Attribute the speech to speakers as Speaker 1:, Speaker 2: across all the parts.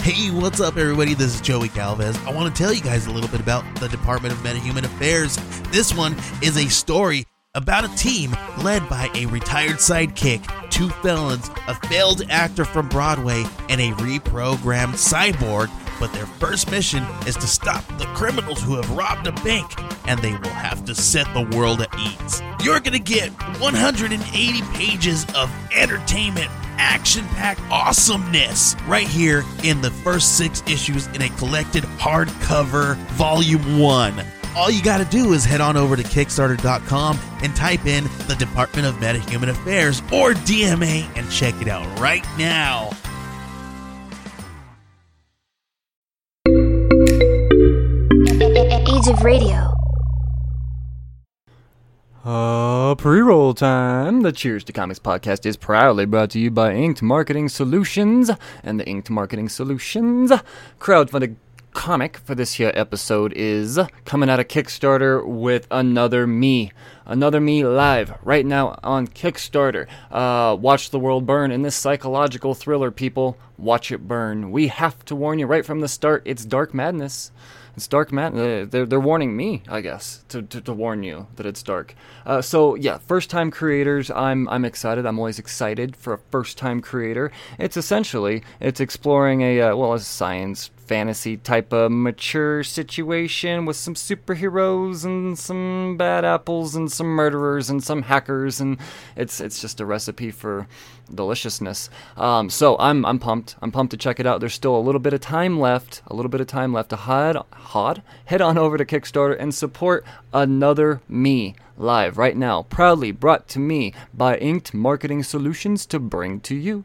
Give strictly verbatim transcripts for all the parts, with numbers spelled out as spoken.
Speaker 1: Hey, what's up, everybody? This is Joey Galvez. I want to tell you guys a little bit about the Department of Meta-Human Affairs. This one is a story about a team led by a retired sidekick, two felons, a failed actor from Broadway, and a reprogrammed cyborg. But their first mission is to stop the criminals who have robbed a bank, and they will have to set the world at ease. You're going to get one hundred eighty pages of entertainment, action-packed awesomeness right here in the first six issues in a collected hardcover volume one. All you got to do is head on over to Kickstarter dot com and type in the Department of Meta-Human Affairs or D M A and check it out right now.
Speaker 2: Age of Radio.
Speaker 3: Uh, pre-roll time. The Cheers to Comics podcast is proudly brought to you by Inked Marketing Solutions, and the Inked Marketing Solutions crowdfunded comic for this here episode is coming out of Kickstarter with Another Me. Another Me live right now on Kickstarter. Uh, watch the world burn in this psychological thriller, people. Watch it burn. We have to warn you right from the start, it's dark madness. It's dark madness. They're, they're warning me, I guess, to, to, to warn you that it's dark. Uh, so, yeah, first-time creators, I'm I'm excited. I'm always excited for a first-time creator. It's essentially, it's exploring a, uh, well, a science fantasy type of mature situation with some superheroes and some bad apples and some murderers and some hackers, and it's it's just a recipe for deliciousness. Um, so I'm I'm pumped. I'm pumped to check it out. There's still a little bit of time left, a little bit of time left to head, head, head on over to Kickstarter and support Another Me live right now. Proudly brought to me by Inked Marketing Solutions to bring to you.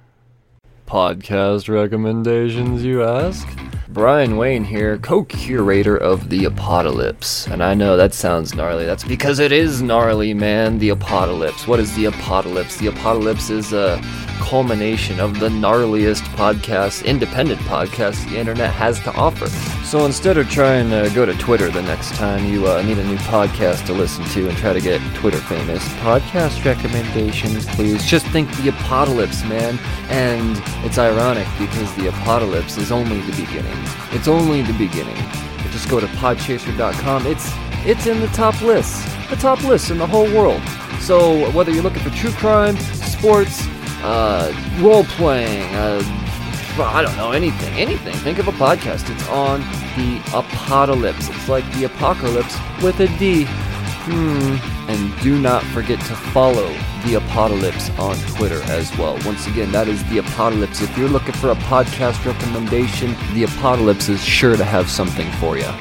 Speaker 3: Podcast recommendations, you ask? Brian Wayne here, co-curator of The Apocalypse. And I know that sounds gnarly. That's because it is gnarly, man. The Apocalypse. What is The Apocalypse? The Apocalypse is a culmination of the gnarliest podcast, independent podcast the internet has to offer. So instead of trying to go to Twitter the next time you uh, need a new podcast to listen to and try to get Twitter famous, podcast recommendations, please. Just think The Apocalypse, man. And it's ironic because The Apocalypse is only the beginning. It's only the beginning. But just go to podchaser dot com. It's it's in the top lists. The top lists in the whole world. So whether you're looking for true crime, sports, uh, role-playing, uh, I don't know, anything, anything. Think of a podcast. It's on The Apocalypse. It's like the apocalypse with a D. Hmm. And do not forget to follow The Apocalypse on Twitter as well. Once again, that is The Apocalypse. If you're looking for a podcast recommendation, The Apocalypse is sure to have something for you.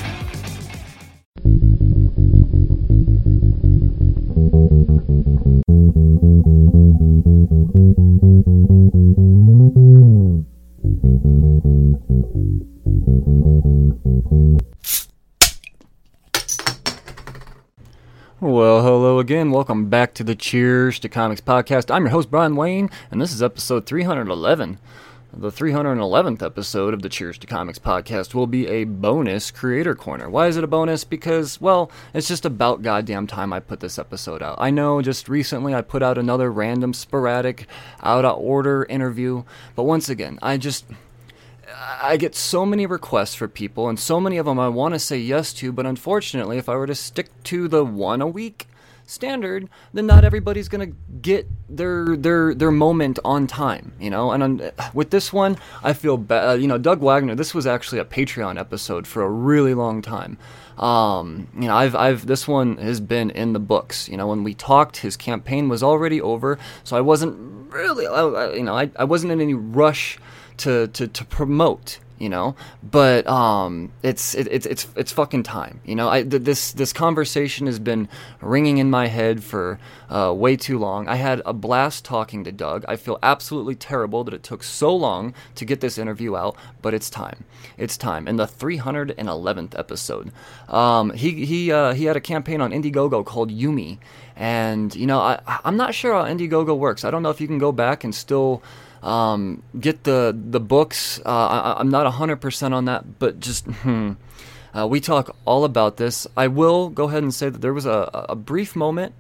Speaker 3: Well, hello again. Welcome back to the Cheers to Comics podcast. I'm your host, Brian Wayne, and this is episode three hundred eleven. The three hundred eleventh episode of the Cheers to Comics podcast will be a bonus creator corner. Why is it a bonus? Because, well, it's just about goddamn time I put this episode out. I know just recently I put out another random, sporadic, out-of-order interview, but once again, I just... I get so many requests for people, and so many of them I want to say yes to, but unfortunately, if I were to stick to the one a week standard, then not everybody's going to get their their their moment on time, you know? And um, with this one, I feel bad. You know, Doug Wagner, this was actually a Patreon episode for a really long time. Um, you know, I've, I've, this one has been in the books. You know, when we talked, his campaign was already over, so I wasn't really, you know, I, I wasn't in any rush to, to, to promote, you know, but um, it's it, it's it's it's fucking time, you know. I th- this this conversation has been ringing in my head for uh, way too long. I had a blast talking to Doug. I feel absolutely terrible that it took so long to get this interview out, but it's time. It's time. In the three hundred eleventh episode, um, he he uh, he had a campaign on Indiegogo called Yumi, and you know, I I'm not sure how Indiegogo works. I don't know if you can go back and still. Um, get the the books. Uh, I, I'm not one hundred percent on that, but just hmm, uh, we talk all about this. I will go ahead and say that there was a, a brief moment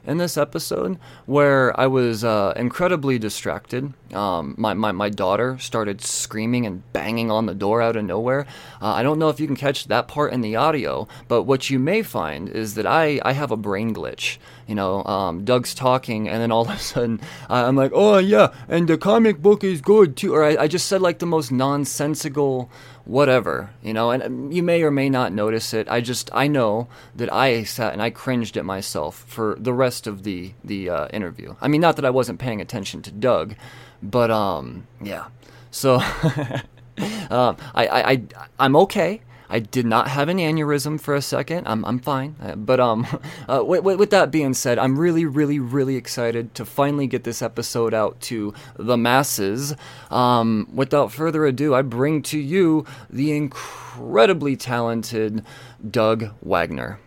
Speaker 3: in this episode where I was uh, incredibly distracted. Um, my, my, my daughter started screaming and banging on the door out of nowhere. Uh, I don't know if you can catch that part in the audio, but what you may find is that I, I have a brain glitch. You know, um, Doug's talking, and then all of a sudden uh, I'm like, oh yeah, and the comic book is good too. Or I, I just said like the most nonsensical whatever, you know, and you may or may not notice it. I just, I know that I sat and I cringed at myself for the rest of the, the uh, interview. I mean, not that I wasn't paying attention to Doug, but, um, yeah. So, um, I, I, I, I'm okay. I did not have an aneurysm for a second. I'm I'm fine. Uh, but um, uh, with, with that being said, I'm really, really, really excited to finally get this episode out to the masses. Um, without further ado, I bring to you the incredibly talented Doug Wagner.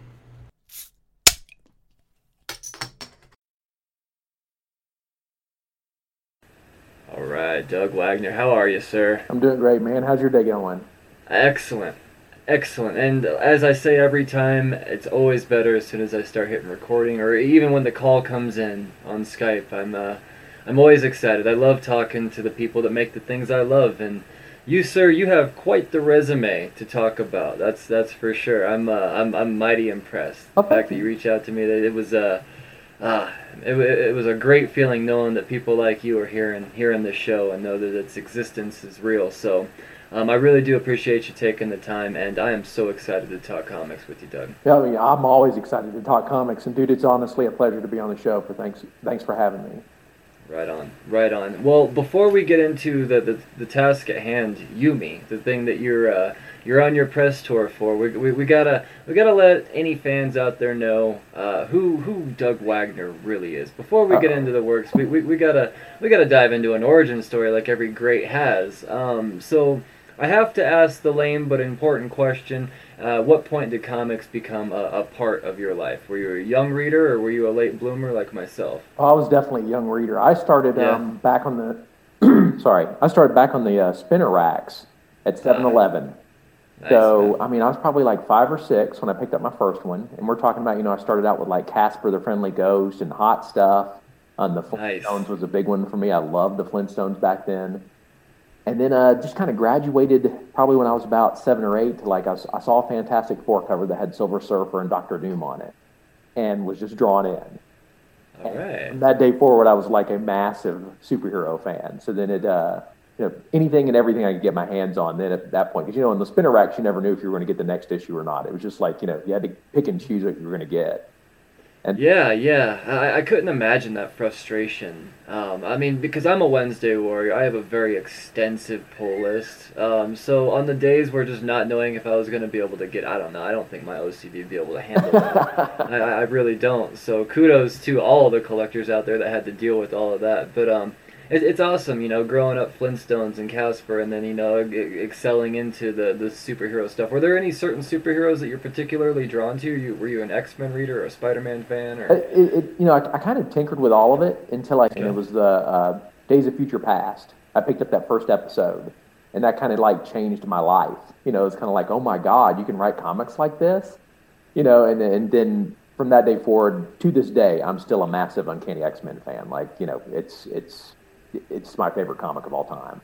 Speaker 3: All right, Doug Wagner, how are you, sir?
Speaker 2: I'm doing great, man. How's your day going?
Speaker 3: Excellent. Excellent. And as I say every time, it's always better as soon as I start hitting recording, or even when the call comes in on Skype. I'm uh, I'm always excited. I love talking to the people that make the things I love, and you, sir, you have quite the resume to talk about. That's that's for sure. I'm uh, I'm I'm mighty impressed. The
Speaker 2: Okay.
Speaker 3: fact that you reached out to me, that it was uh, uh, it, it was a great feeling knowing that people like you are hearing hearing this show and know that its existence is real. So. Um, I really do appreciate you taking the time, and I am so excited to talk comics with you, Doug.
Speaker 2: Yeah, I mean, I'm always excited to talk comics, and dude, it's honestly a pleasure to be on the show. For thanks, thanks for having me.
Speaker 3: Right on, right on. Well, before we get into the, the, the task at hand, Yumi, the thing that you're uh, you're on your press tour for, we, we we gotta we gotta let any fans out there know uh, who who Doug Wagner really is. Before we get
Speaker 2: Uh-oh.
Speaker 3: into the works, we, we, we gotta we gotta dive into an origin story like every great has. Um, so. I have to ask the lame but important question, uh, what point did comics become a, a part of your life? Were you a young reader, or were you a late bloomer like myself?
Speaker 2: Oh, I was definitely a young reader. I started
Speaker 3: Yeah.
Speaker 2: um, back on the, sorry, I started back on the uh, spinner racks at seven eleven.
Speaker 3: Nice,
Speaker 2: So,
Speaker 3: man.
Speaker 2: I mean, I was probably like five or six when I picked up my first one. And we're talking about, you know, I started out with like Casper the Friendly Ghost and Hot Stuff. Um, the
Speaker 3: Nice.
Speaker 2: Flintstones was a big one for me. I loved the Flintstones back then. And then uh, just kind of graduated probably when I was about seven or eight to like, I, was, I saw a Fantastic Four cover that had Silver Surfer and Doctor Doom on it and was just drawn in.
Speaker 3: All
Speaker 2: And
Speaker 3: right.
Speaker 2: from that day forward, I was like a massive superhero fan. So then it, uh, you know, anything and everything I could get my hands on then at that point. Because, you know, in the spinner racks, you never knew if you were going to get the next issue or not. It was just like, you know, you had to pick and choose what you were going to get. And
Speaker 3: Yeah, yeah. I, I couldn't imagine that frustration. Um, I mean, because I'm a Wednesday warrior, I have a very extensive pull list. Um, so on the days where just not knowing if I was going to be able to get, I don't know, I don't think my O C D would be able to handle that. I, I really don't. So kudos to all the collectors out there that had to deal with all of that. But um, it, it's awesome, you know, growing up Flintstones and Casper, and then, you know, e- excelling into the, the superhero stuff. Were there any certain superheroes that you're particularly drawn to? You, were you an X-Men reader or a Spider-Man fan? Or
Speaker 2: It, it, you know, I, I kind of tinkered with all of it until I, and it was the uh, Days of Future Past. I picked up that first episode, and that kind of like changed my life. You know, it's kind of like, oh my God, you can write comics like this. You know, and and then from that day forward to this day, I'm still a massive Uncanny X-Men fan. Like, you know, it's it's it's my favorite comic of all time.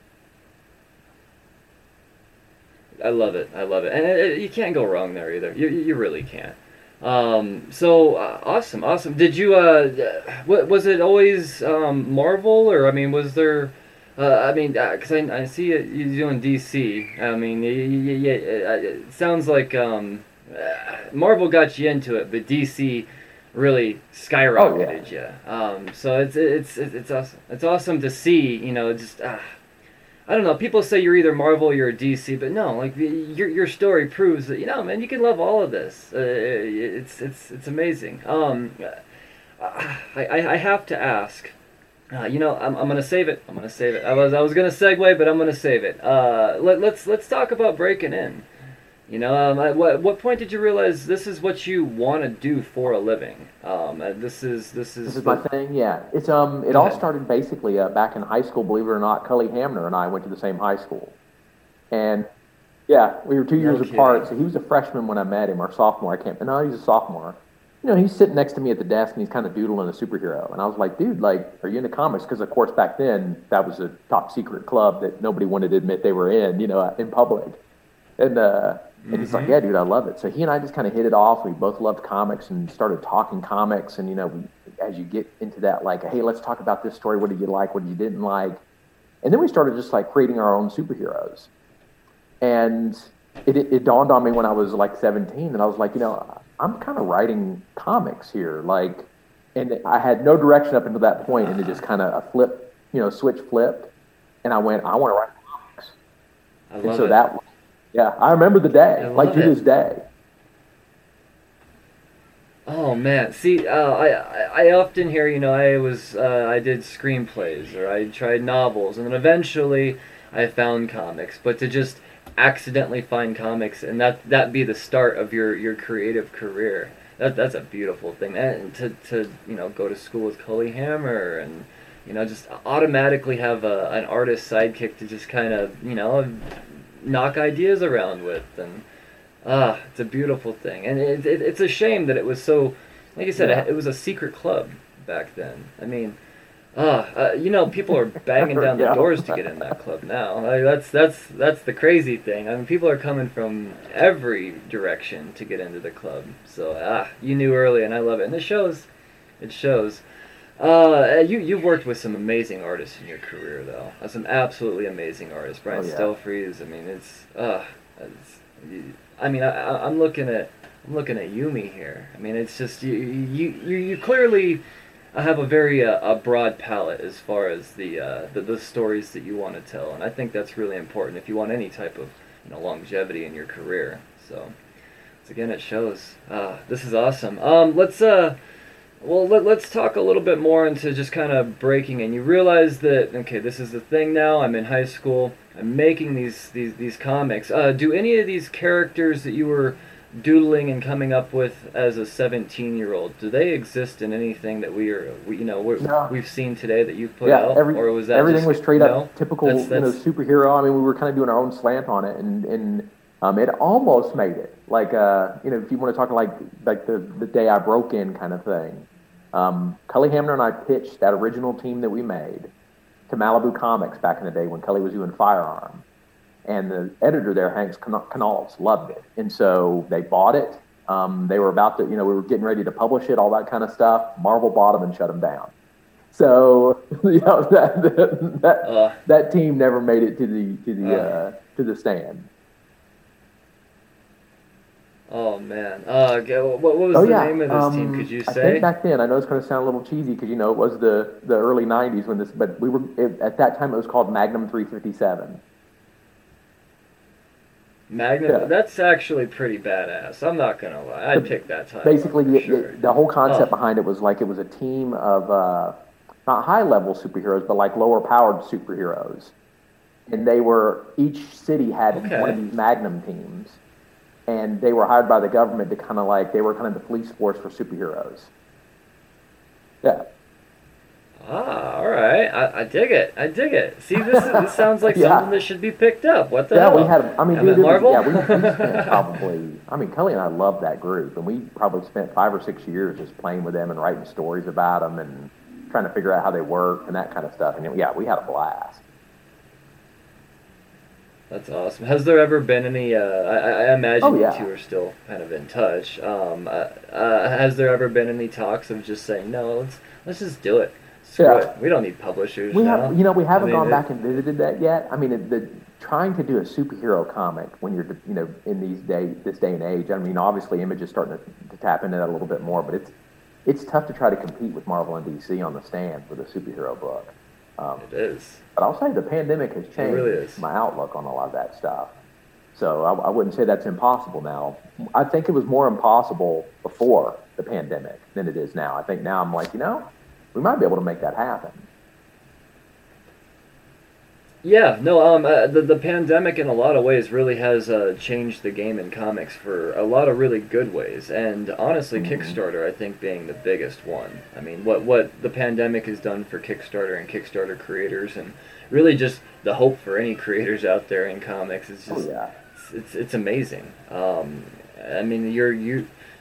Speaker 3: I love it. I love it, and it, it- you can't go wrong there either. You you really can't. Um, so uh, awesome, awesome. Did you uh, what was it always um, Marvel, or I mean, was there? Uh, I mean, because I, I see it, you doing D C. I mean, yeah, it sounds like um, uh, Marvel got you into it, but D C really skyrocketed you. Um, so it's it's it's it's awesome. It's awesome to see. You know, just. Uh, I don't know. People say you're either Marvel or you're a D C, but no. Like your your story proves that, you know, man, you can love all of this. Uh, it's it's it's amazing. Um, I I, I have to ask. Uh, you know, I'm I'm gonna save it. I'm gonna save it. I was I was gonna segue, but I'm gonna save it. Uh, let let's let's talk about breaking in. You know, um, at what what point did you realize this is what you want to do for a living? Um, uh, this is this is.
Speaker 2: This is
Speaker 3: the-
Speaker 2: my thing, yeah. It's um, it
Speaker 3: Go
Speaker 2: all
Speaker 3: ahead.
Speaker 2: started basically uh, back in high school. Believe it or not, Cully Hamner and I went to the same high school, and yeah, we were two
Speaker 3: No
Speaker 2: years
Speaker 3: kidding.
Speaker 2: apart. So he was a freshman when I met him, or sophomore. I can't. No, he's a sophomore. you know, he's sitting next to me at the desk and he's kind of doodling a superhero. And I was like, dude, like, are you into comics? Because, of course, back then, that was a top secret club that nobody wanted to admit they were in, you know, in public. And, uh, and he's like, yeah, dude, I love it. So he and I just kind of hit it off. We both loved comics and started talking comics. And, you know, we, as you get into that, like, hey, let's talk about this story. What did you like? What did you didn't like? And then we started just, like, creating our own superheroes. And it, it, it dawned on me when I was, like, seventeen. And I was like, you know, I'm kind of writing comics here. Like, and I had no direction up until that point. And it just kind of a flip, you know, switch flipped. And I went, I want to write comics.
Speaker 3: I love
Speaker 2: and so
Speaker 3: it.
Speaker 2: that Yeah, I remember the day, like to
Speaker 3: it.
Speaker 2: this day.
Speaker 3: Oh man, see, uh, I, I I often hear, you know, I was uh, I did screenplays or I tried novels, and then eventually I found comics. But to just accidentally find comics and that that be the start of your, your creative career, that that's a beautiful thing. And to to you know go to school with Cully Hammer and you know just automatically have a, an artist sidekick to just kind of you know knock ideas around with. And ah, it's a beautiful thing. And it, it, it's a shame that it was so, like I said,
Speaker 2: Yeah.
Speaker 3: it was a secret club back then. I mean, ah, uh, you know, people are banging down the
Speaker 2: Yeah.
Speaker 3: doors to get in that club now. Like, that's that's that's the crazy thing. I mean, people are coming from every direction to get into the club. So ah, you knew early, and I love it. And it shows. It shows. Uh, you you've worked with some amazing artists in your career, though. Uh, some absolutely amazing artists. Brian
Speaker 2: Oh, yeah.
Speaker 3: Stelfreeze. I mean, it's uh, it's, you, I mean, I, I- I'm looking at I'm looking at Yumi here. I mean, it's just you you you, you clearly have a very uh, a broad palette as far as the, uh, the the stories that you want to tell, and I think that's really important if you want any type of you know longevity in your career. So, once again, it shows. Uh, this is awesome. Um, let's uh. Well, let, let's talk a little bit more into just kind of breaking in. You realize that, okay, this is the thing now. I'm in high school. I'm making these these, these comics. Uh, do any of these characters that you were doodling and coming up with as a seventeen-year-old, do they exist in anything that we are, we, you know, we're,
Speaker 2: No.
Speaker 3: we've seen today that you've put
Speaker 2: Yeah,
Speaker 3: out?
Speaker 2: every,
Speaker 3: or was that
Speaker 2: everything
Speaker 3: just,
Speaker 2: was straight
Speaker 3: no?
Speaker 2: up typical,
Speaker 3: That's-
Speaker 2: you know,
Speaker 3: that's-
Speaker 2: superhero. I mean, we were kind of doing our own slant on it, and and um, it almost made it. Like, uh, you know, if you want to talk like like the the day I broke in kind of thing. Um, Cully Hamner and I pitched that original team that we made to Malibu Comics back in the day when Cully was doing Firearm, and the editor there, Hank Canals, loved it, and so they bought it. Um, they were about to, you know, we were getting ready to publish it, all that kind of stuff. Marvel bought them and shut them down. So, you know, that that that,
Speaker 3: Uh.
Speaker 2: that team never made it to the to the
Speaker 3: Uh.
Speaker 2: uh, to the stand.
Speaker 3: Oh, man. Uh, g- what, what was
Speaker 2: Oh
Speaker 3: the
Speaker 2: yeah,
Speaker 3: name of this
Speaker 2: um,
Speaker 3: team? Could you
Speaker 2: I
Speaker 3: say?
Speaker 2: think back then, I know it's going to sound a little cheesy because you know it was the the early nineties when this, but we were it, at that time it was called Magnum three fifty-seven.
Speaker 3: Magnum,
Speaker 2: Yeah.
Speaker 3: that's actually pretty badass. I'm not gonna lie. I'd pick that title.
Speaker 2: Basically,
Speaker 3: for
Speaker 2: the,
Speaker 3: sure.
Speaker 2: the, the whole concept
Speaker 3: Oh.
Speaker 2: behind it was like it was a team of uh, not high level superheroes, but like lower powered superheroes, and they were each city had
Speaker 3: Okay.
Speaker 2: one of these Magnum teams, and they were hired by the government to kind of like they were kind of the police force for superheroes. Yeah.
Speaker 3: Ah, all right. I, I dig it. I dig it. See, this is, this sounds like
Speaker 2: Yeah.
Speaker 3: something that should be picked up. What the
Speaker 2: Yeah,
Speaker 3: hell?
Speaker 2: we had. I mean,
Speaker 3: Am
Speaker 2: dude,
Speaker 3: it
Speaker 2: it was-
Speaker 3: Marvel?
Speaker 2: yeah, we, we spent probably. I mean, Kelly and I loved that group, and we probably spent five or six years just playing with them and writing stories about them and trying to figure out how they work and that kind of stuff. And yeah, we had a blast.
Speaker 3: That's awesome. Has there ever been any? Uh, I, I imagine
Speaker 2: Oh, yeah.
Speaker 3: you two are still kind of in touch. Um, uh, uh, has there ever been any talks of just saying no? Let's let's just do it. Screw
Speaker 2: Yeah.
Speaker 3: it. We don't need publishers
Speaker 2: We
Speaker 3: now.
Speaker 2: have, you know, we haven't
Speaker 3: I mean,
Speaker 2: gone
Speaker 3: it-
Speaker 2: back and visited that yet. I mean, it, the trying to do a superhero comic when you're, you know, in these day, this day and age. I mean, obviously, Image is starting to, to tap into that a little bit more, but it's it's tough to try to compete with Marvel and D C on the stand with a superhero book. Um,
Speaker 3: It is.
Speaker 2: But I'll say the pandemic has changed
Speaker 3: really is.
Speaker 2: my outlook on a lot of that stuff. So I, I wouldn't say that's impossible now. I think it was more impossible before the pandemic than it is now. I think now I'm like, you know, we might be able to make that happen.
Speaker 3: Yeah, no, um, uh, the the pandemic in a lot of ways really has uh, changed the game in comics for a lot of really good ways, and honestly,
Speaker 2: Mm-hmm.
Speaker 3: Kickstarter I think being the biggest one. I mean, what what the pandemic has done for Kickstarter and Kickstarter creators, and really just the hope for any creators out there in comics is
Speaker 2: Oh
Speaker 3: just
Speaker 2: yeah.
Speaker 3: it's it's, it's amazing. Um, I mean, you're you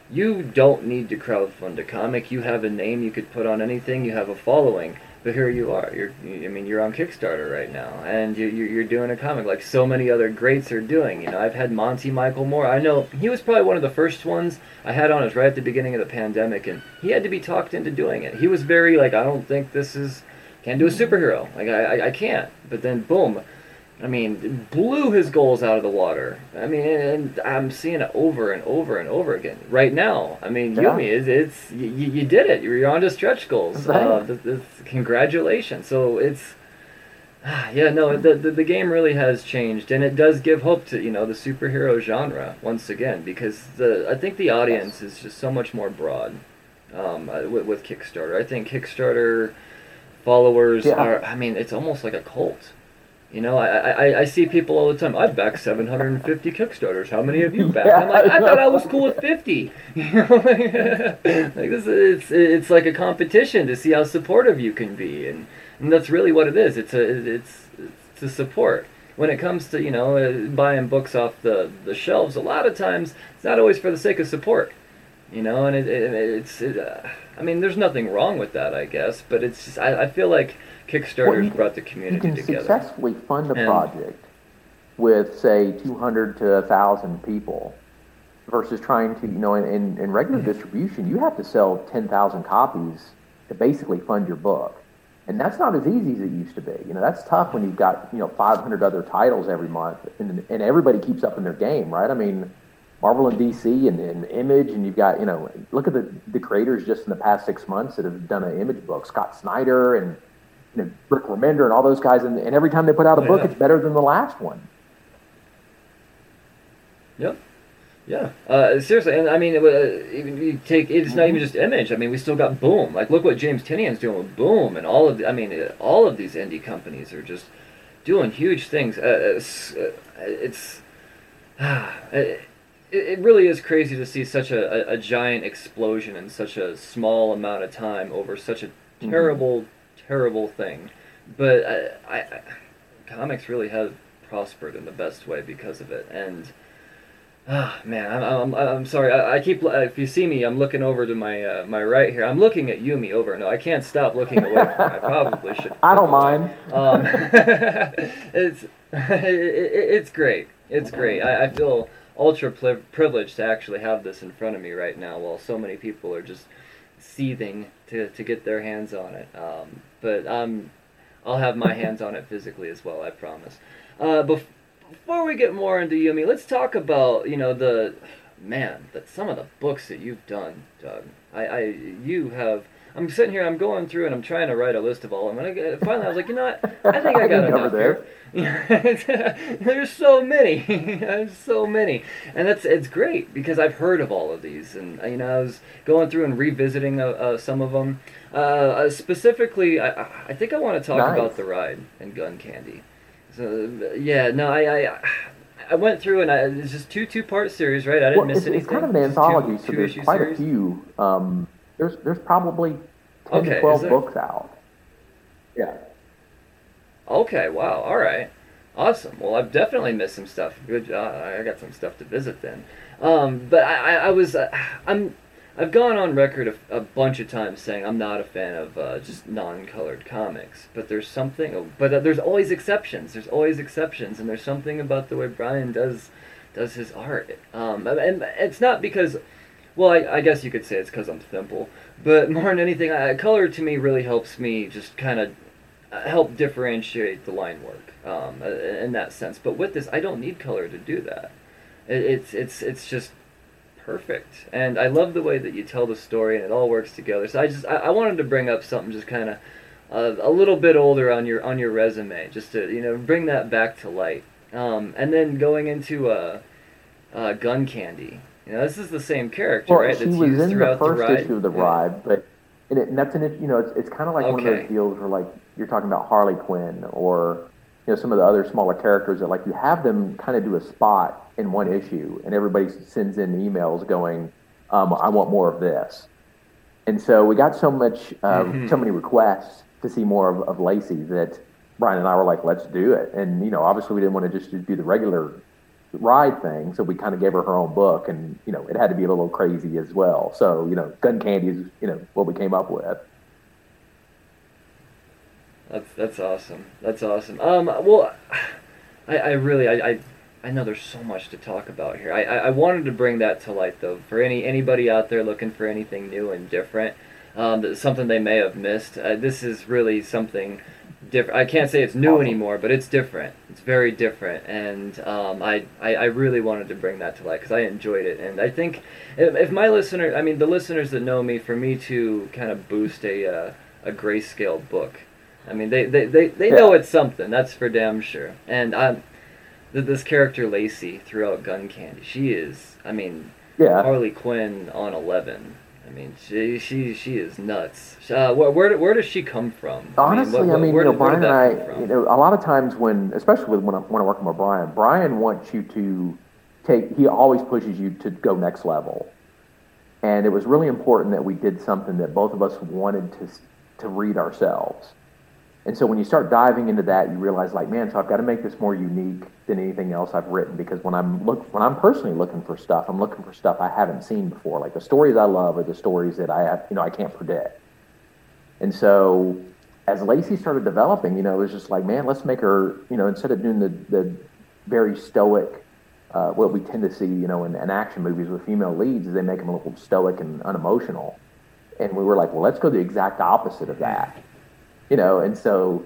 Speaker 3: you don't need to crowdfund a comic. You have a name you could put on anything. You have a following. But here you are. You're, I mean, you're on Kickstarter right now, and you, you're doing a comic like so many other greats are doing. You know, I've had Monty Michael Moore. I know he was probably one of the first ones I had on. It was right at the beginning of the pandemic, and he had to be talked into doing it. He was very like, I don't think this is, can't do a superhero. Like I, I, I can't. But then boom. I mean, blew his goals out of the water. I mean, and I'm seeing it over and over and over again right now. I mean,
Speaker 2: Yeah.
Speaker 3: Yumi, it's, it's you, you did it. You're on to stretch goals.
Speaker 2: Right.
Speaker 3: Uh, th- th- congratulations. So it's, yeah, no, the, the the game really has changed, and it does give hope to you know the superhero genre once again, because the I think the audience is just so much more broad um, uh, with, with Kickstarter. I think Kickstarter followers
Speaker 2: Yeah.
Speaker 3: are. I mean, it's almost like a cult. You know, I, I I see people all the time. I've backed seven hundred fifty Kickstarters. How many have you backed?
Speaker 2: Yeah,
Speaker 3: I'm like, I
Speaker 2: I
Speaker 3: thought I
Speaker 2: know.
Speaker 3: was cool with fifty. You know, like, like this, it's it's like a competition to see how supportive you can be, and, and that's really what it is. It's a it's it's a support. When it comes to you know uh, buying books off the the shelves, a lot of times it's not always for the sake of support. You know, and it, it it's it, uh, I mean, there's nothing wrong with that, I guess, but it's just I, I feel like Kickstarter's
Speaker 2: Well, you-
Speaker 3: brought the
Speaker 2: You
Speaker 3: community
Speaker 2: can
Speaker 3: together.
Speaker 2: successfully fund a
Speaker 3: And-
Speaker 2: project with, say, two hundred to one thousand people versus trying to, you know, in, in, in regular distribution, you have to sell ten thousand copies to basically fund your book. And that's not as easy as it used to be. You know, that's tough when you've got, you know, five hundred other titles every month and, and everybody keeps up in their game, right? I mean, Marvel and D C and, and Image, and you've got, you know, look at the, the creators just in the past six months that have done an Image book, Scott Snyder and, you know, Rick Remender and all those guys, and, and every time they put out a
Speaker 3: Oh,
Speaker 2: book,
Speaker 3: yeah.
Speaker 2: it's better than the last one.
Speaker 3: Yep. Yeah. Uh, seriously, and I mean, it, uh, even you take it's not even just Image. I mean, we still got Boom. Like, look what James Tinian's doing with Boom, and all of. The, I mean, uh, all of these indie companies are just doing huge things. Uh, it's, uh, it's it, it really is crazy to see such a, a, a giant explosion in such a small amount of time over such a terrible, terrible thing. But uh, I, I, comics really have prospered in the best way because of it, and. Ah, man, I'm, I'm, I'm sorry. I, I keep, if you see me, I'm looking over to my uh, my right here. I'm looking at Yumi over. No, I can't stop looking away from her. I probably should.
Speaker 2: I don't mind.
Speaker 3: Um, it's it, it's great. It's great. I, I feel ultra pliv- privileged to actually have this in front of me right now, while so many people are just seething to, to get their hands on it. Um, but um, I'll have my hands on it physically as well. I promise. Uh, bef- Before we get more into Yumi, let's talk about, you know, the, man, that some of the books that you've done, Doug. I, I, you have, I'm sitting here, I'm going through and I'm trying to write a list of all of them. And I, get- finally I was like, you know what, I think I
Speaker 2: I
Speaker 3: got
Speaker 2: can cover
Speaker 3: enough here. There's so many, there's so many. And that's, it's great because I've heard of all of these. And, you know, I was going through and revisiting uh, uh, some of them. Uh, uh, specifically, I, I think I want to talk
Speaker 2: Nice.
Speaker 3: about The Ride and Gun Candy. So yeah, no, I, I I went through and I, it's just two two part series, right? I didn't
Speaker 2: Well,
Speaker 3: miss
Speaker 2: it's,
Speaker 3: anything.
Speaker 2: it's kind of an
Speaker 3: Just two-
Speaker 2: anthology, so
Speaker 3: two
Speaker 2: there's
Speaker 3: issue
Speaker 2: quite
Speaker 3: series.
Speaker 2: a few. Um, there's there's probably ten
Speaker 3: Okay,
Speaker 2: to
Speaker 3: is
Speaker 2: twelve
Speaker 3: there?
Speaker 2: books out. Yeah.
Speaker 3: Okay, wow, all right, awesome. Well, I've definitely missed some stuff. Good, uh, I got some stuff to visit then. Um, but I, I, I was, uh, I'm, I've gone on record a, a bunch of times saying I'm not a fan of uh, just non-colored comics. But there's something, but uh, there's always exceptions. There's always exceptions, and there's something about the way Brian does, does his art. Um, and it's not because. Well, I, I guess you could say it's because I'm simple, but more than anything, I, color to me really helps me just kind of help differentiate the line work um, in that sense. But with this, I don't need color to do that. It, it's it's it's just perfect, and I love the way that you tell the story, and it all works together. So I just I, I wanted to bring up something just kind of uh, a little bit older on your on your resume, just to you know bring that back to light. Um, and then going into uh, uh, Gun Candy. You know, this is the same character,
Speaker 2: Well,
Speaker 3: right?
Speaker 2: she
Speaker 3: That's
Speaker 2: was
Speaker 3: used
Speaker 2: in the
Speaker 3: throughout
Speaker 2: first
Speaker 3: ride.
Speaker 2: issue of the
Speaker 3: Yeah.
Speaker 2: ride, but and, it, and that's an you know it's it's kind of like one of
Speaker 3: Okay.
Speaker 2: those deals where like you're talking about Harley Quinn or you know some of the other smaller characters that like you have them kind of do a spot in one issue, and everybody sends in emails going, um, "I want more of this." And so we got so much, uh,
Speaker 3: Mhm.
Speaker 2: so many requests to see more of, of Lacey that Brian and I were like, "Let's do it." And you know, obviously we didn't want to just do the regular ride thing, so we kind of gave her her own book, and you know, it had to be a little crazy as well. So you know, Gun Candy is you know what we came up with.
Speaker 3: That's that's awesome. That's awesome. Um, well, I, I really I, I I know there's so much to talk about here. I, I, I wanted to bring that to light though for any anybody out there looking for anything new and different, um, that's something they may have missed. Uh, this is really something different. I can't say it's new anymore, but it's different. It's very different, and um, I, I I really wanted to bring that to light because I enjoyed it, and I think if, if my listener, I mean the listeners that know me, for me to kind of boost a uh, a grayscale book, I mean they they, they, they know it's something, that's for damn sure. And I'm th- this character Lacey throughout Gun Candy, she is, I mean,
Speaker 2: Yeah.
Speaker 3: Harley Quinn on Eleven. I mean, she she she is nuts. Uh, where where where does she come from?
Speaker 2: Honestly, I mean,
Speaker 3: what-
Speaker 2: I mean
Speaker 3: where
Speaker 2: you know,
Speaker 3: did- where
Speaker 2: Brian
Speaker 3: did
Speaker 2: and
Speaker 3: that
Speaker 2: I,
Speaker 3: come from?
Speaker 2: you know, a lot of times when, especially with when I, when I work with Brian, Brian wants you to take. He always pushes you to go next level, and it was really important that we did something that both of us wanted to to read ourselves. And so when you start diving into that, you realize, like, man, so I've got to make this more unique than anything else I've written, because when I'm look when I'm personally looking for stuff, I'm looking for stuff I haven't seen before. Like the stories I love are the stories that I have, you know I can't predict. And so as Lacey started developing, you know, it was just like, man, let's make her, you know, instead of doing the the very stoic, uh, what we tend to see, you know, in, in action movies with female leads, is they make them a little stoic and unemotional. And we were like, well, let's go the exact opposite of that. You know, and so,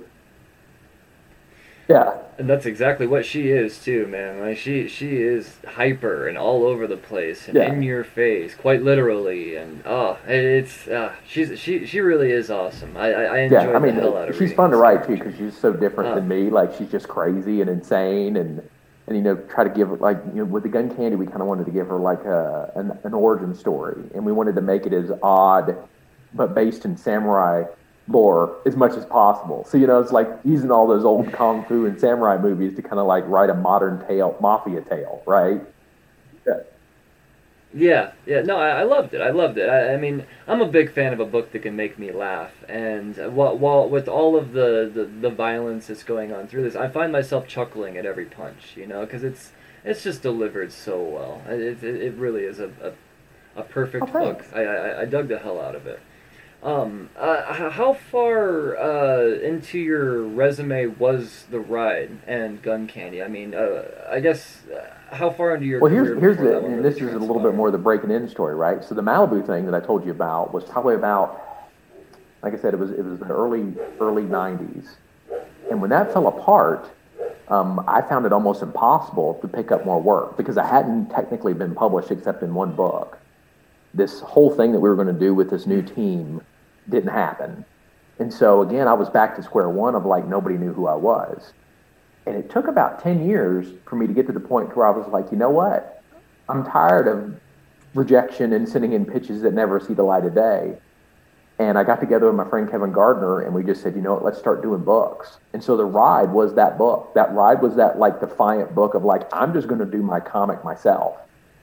Speaker 2: yeah.
Speaker 3: And that's exactly what she is too, man. Like she she is hyper and all over the place and
Speaker 2: Yeah.
Speaker 3: in your face, quite literally. And oh, it's uh, she's she she really is awesome. I I, I enjoy
Speaker 2: Yeah, I mean,
Speaker 3: the hell out of
Speaker 2: she's
Speaker 3: reading
Speaker 2: fun to
Speaker 3: this
Speaker 2: write too,
Speaker 3: character.
Speaker 2: because she's so different
Speaker 3: Oh.
Speaker 2: than me. Like, she's just crazy and insane, and and you know, try to give, like, you know, with the Gun Candy, we kind of wanted to give her like a an, an origin story, and we wanted to make it as odd, but based in samurai lore as much as possible. So you know, it's like using all those old kung fu and samurai movies to kind of like write a modern tale, mafia tale, right? Yeah.
Speaker 3: Yeah, yeah, no, I, I loved it. I loved it. I, I mean, I'm a big fan of a book that can make me laugh, and while, while with all of the, the, the violence that's going on through this, I find myself chuckling at every punch, you know, because it's it's just delivered so well. It it, it really is a a, a perfect
Speaker 2: Oh,
Speaker 3: book.
Speaker 2: thanks.
Speaker 3: I, I I dug the hell out of it. Um, uh, h- how far uh, into your resume was The Ride and Gun Candy? I mean, uh, I guess uh, how far into your
Speaker 2: Well,
Speaker 3: career
Speaker 2: here's here's
Speaker 3: before
Speaker 2: the,
Speaker 3: that one
Speaker 2: and
Speaker 3: really
Speaker 2: this is a little bit
Speaker 3: transpired?
Speaker 2: more of the breaking in story, right? So the Malibu thing that I told you about was probably about, like I said, it was it was the early early nineties, and when that fell apart, um, I found it almost impossible to pick up more work because I hadn't technically been published except in one book. This whole thing that we were going to do with this new team didn't happen, and so again, I was back to square one of like nobody knew who I was. And it took about ten years for me to get to the point where I was like, you know what? I'm tired of rejection and sending in pitches that never see the light of day. And I got together with my friend Kevin Gardner, and we just said, you know what, let's start doing books. And so The Ride was that book. That Ride was that like defiant book of like, I'm just going to do my comic myself.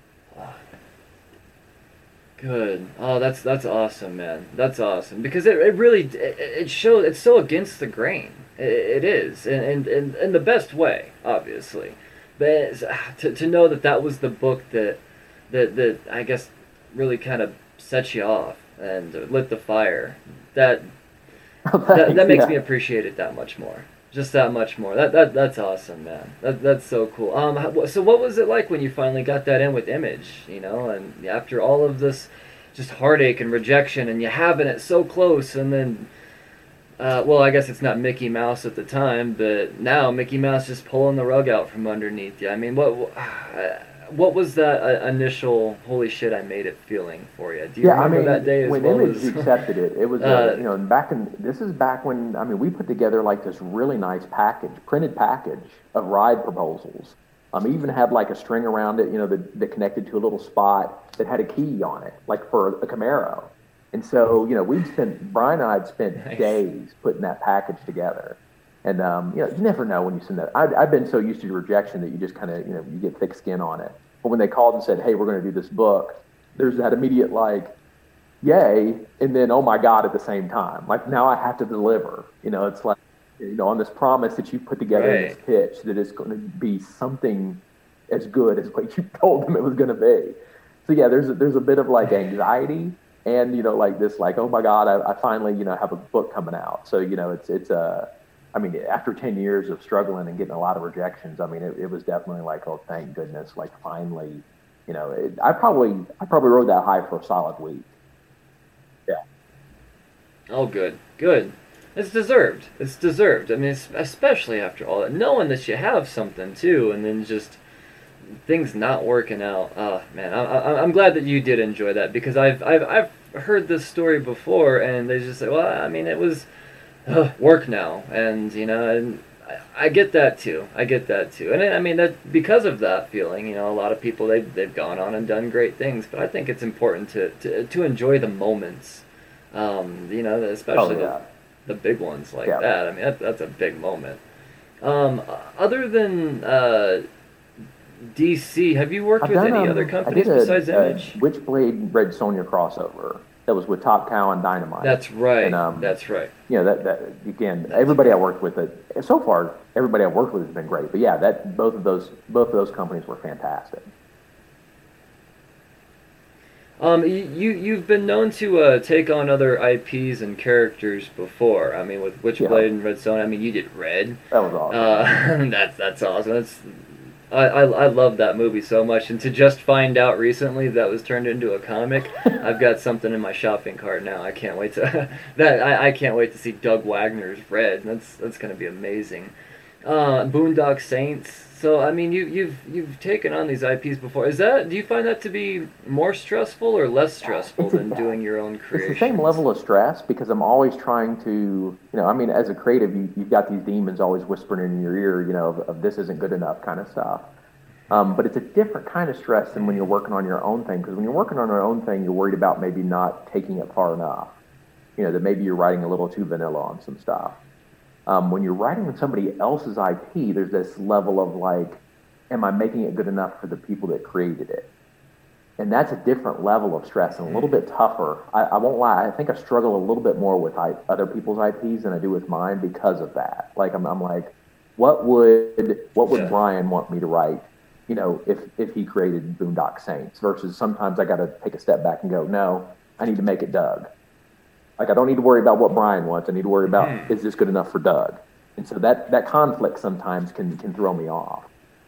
Speaker 3: Good. Oh, that's that's awesome, man. That's awesome because it, it really it, it shows it's so against the grain. It, it is, and and and in the best way, obviously. But it's, ah, to to know that that was the book that that that I guess really kind of set you off and lit the fire. That that, that makes
Speaker 2: Yeah.
Speaker 3: me appreciate it that much more. Just that much more. That that that's awesome, man. That that's so cool. Um, how- so what was it like when you finally got that in with Image? You know, and after all of this, just heartache and rejection, and you having it so close, and then, uh, well, I guess it's not Mickey Mouse at the time, but now Mickey Mouse just pulling the rug out from underneath you. I mean, what what was that uh, initial holy shit I made it feeling for you? Do you
Speaker 2: Yeah, I
Speaker 3: remember
Speaker 2: mean,
Speaker 3: that day as
Speaker 2: when
Speaker 3: well
Speaker 2: Image
Speaker 3: as?
Speaker 2: accepted it, it was,
Speaker 3: Uh,
Speaker 2: uh, you know, and back in, this is back when, I mean, we put together like this really nice package, printed package of ride proposals. Um, even had like a string around it, you know, that, that connected to a little spot that had a key on it, like for a Camaro. And so, you know, we'd spent, Brian and I had spent
Speaker 3: Nice.
Speaker 2: days putting that package together. And, um, you know, you never know when you send that. I, I've been so used to rejection that you just kind of, you know, you get thick skin on it. But when they called and said, hey, we're going to do this book, there's that immediate like, yay, and then, oh my God, at the same time. Like, now I have to deliver. You know, it's like, you know, on this promise that you put together in this
Speaker 3: Right.
Speaker 2: pitch that is going to be something as good as what you told them it was going to be. So yeah, there's a, there's a bit of like anxiety and, you know, like this, like, oh my God, I, I finally, you know, have a book coming out. So, you know, it's, it's a, uh, I mean, after ten years of struggling and getting a lot of rejections, I mean, it, it was definitely like, oh, thank goodness, like finally, you know, it, I probably, I probably rode that high for a solid week. Yeah.
Speaker 3: Oh, good, good. It's deserved. It's deserved. I mean, especially after all that, knowing that you have something too, and then just things not working out. Oh man, I, I, I'm glad that you did enjoy that, because I've I've I've heard this story before, and they just say, well, I mean, it was uh, work now, and you know, and I, I get that too. I get that too, and I mean that because of that feeling, you know, a lot of people they they've gone on and done great things, but I think it's important to to, to enjoy the moments, um, you know, especially.
Speaker 2: Oh, yeah.
Speaker 3: the, the big ones like
Speaker 2: yeah.
Speaker 3: that. I mean, that, that's a big moment. Um, other than uh, D C, have you worked
Speaker 2: I've
Speaker 3: with
Speaker 2: done,
Speaker 3: any
Speaker 2: um,
Speaker 3: other companies
Speaker 2: I did a,
Speaker 3: besides
Speaker 2: a
Speaker 3: Image?
Speaker 2: Witchblade Red Sonja crossover that was with Top Cow and Dynamite.
Speaker 3: That's right.
Speaker 2: And, um,
Speaker 3: that's right.
Speaker 2: You know, that, that again, that's everybody right. I worked with, it, so far, everybody I've worked with has been great. But yeah, that both of those both of those companies were fantastic.
Speaker 3: Um, you, you've been known to uh, take on other I Ps and characters before. I mean, with Witchblade yeah. and Red Sonja, I mean, you did Red.
Speaker 2: That was awesome.
Speaker 3: Uh, that's that's awesome. That's I, I I love that movie so much, and to just find out recently that was turned into a comic, I've got something in my shopping cart now. I can't wait to that. I, I can't wait to see Doug Wagner's Red. That's that's gonna be amazing. Uh, Boondock Saints. So I mean, you you've you've taken on these I Ps before. Is that do you find that to be more stressful or less stressful than doing your own creation?
Speaker 2: It's the same level of stress because I'm always trying to, you know, I mean, as a creative, you, you've got these demons always whispering in your ear, you know, of, of this isn't good enough kind of stuff. Um, but it's a different kind of stress than when you're working on your own thing, because when you're working on your own thing, you're worried about maybe not taking it far enough. You know, that maybe you're writing a little too vanilla on some stuff. Um, when you're writing with somebody else's I P, there's this level of like, am I making it good enough for the people that created it? And that's a different level of stress and a little bit tougher. I, I won't lie, I think I struggle a little bit more with I, other people's I Ps than I do with mine because of that. Like, I'm, I'm like, what would what would yeah. Brian want me to write, you know, if, if he created Boondock Saints, versus sometimes I got to take a step back and go, no, I need to make it Doug. Like, I don't need to worry about what Brian wants. I need to worry about, mm. is this good enough for Doug? And so that, that conflict sometimes can, can throw me off.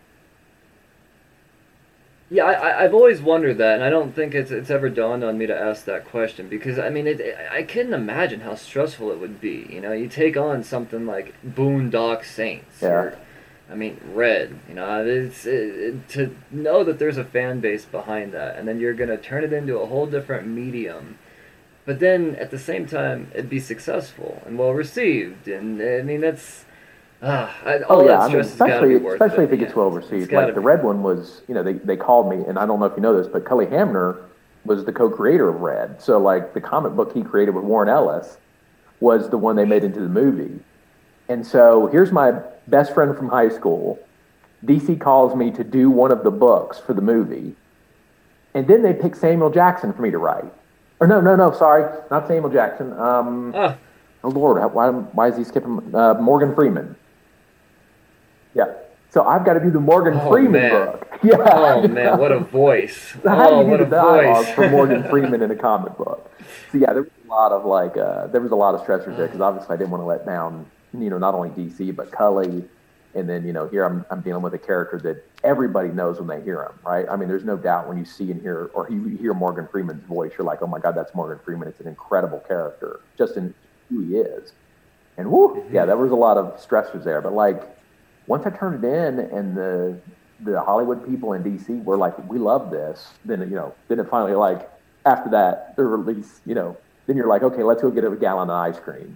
Speaker 3: Yeah, I, I've always wondered that, and I don't think it's it's ever dawned on me to ask that question, because, I mean, it, I couldn't imagine how stressful it would be. You know, you take on something like Boondock Saints,
Speaker 2: yeah.
Speaker 3: or, I mean, Red, you know, it's it, it, to know that there's a fan base behind that, and then you're going to turn it into a whole different medium. But then, at the same time, it'd be successful and well received, and I mean that's ah, uh, all
Speaker 2: oh yeah,
Speaker 3: that
Speaker 2: I mean, especially especially
Speaker 3: it.
Speaker 2: if it gets
Speaker 3: yeah.
Speaker 2: well received. Like the Red one was, you know, they they called me, and I don't know if you know this, but Cully Hamner was the co-creator of Red. So like the comic book he created with Warren Ellis was the one they made into the movie. And so here's my best friend from high school. D C calls me to do one of the books for the movie, and then they pick Samuel Jackson for me to write. Or no, no, no, sorry, not Samuel Jackson. Um,
Speaker 3: ah.
Speaker 2: Oh, Lord, why, why is he skipping? Uh, Morgan Freeman. Yeah. So I've got to do the Morgan
Speaker 3: oh,
Speaker 2: Freeman
Speaker 3: man.
Speaker 2: book. Yeah.
Speaker 3: Oh, man, what a voice.
Speaker 2: How
Speaker 3: oh,
Speaker 2: do you
Speaker 3: what
Speaker 2: do
Speaker 3: a
Speaker 2: the dialogue
Speaker 3: voice.
Speaker 2: for Morgan Freeman in a comic book? So, yeah, there was a lot of, like, uh, there was a lot of stressors there, because obviously I didn't want to let down, you know, not only D C, but Cully. And then, you know, here I'm I'm dealing with a character that everybody knows when they hear him, right? I mean, there's no doubt when you see and hear, or you hear Morgan Freeman's voice, you're like, oh my God, that's Morgan Freeman. It's an incredible character, just in who he is. And whoo, mm-hmm. yeah, there was a lot of stressors there. But like, once I turned it in, and the the Hollywood people in D C were like, we love this, then, you know, then it finally, like, after that, the release, you know, then you're like, okay, let's go get a gallon of ice cream.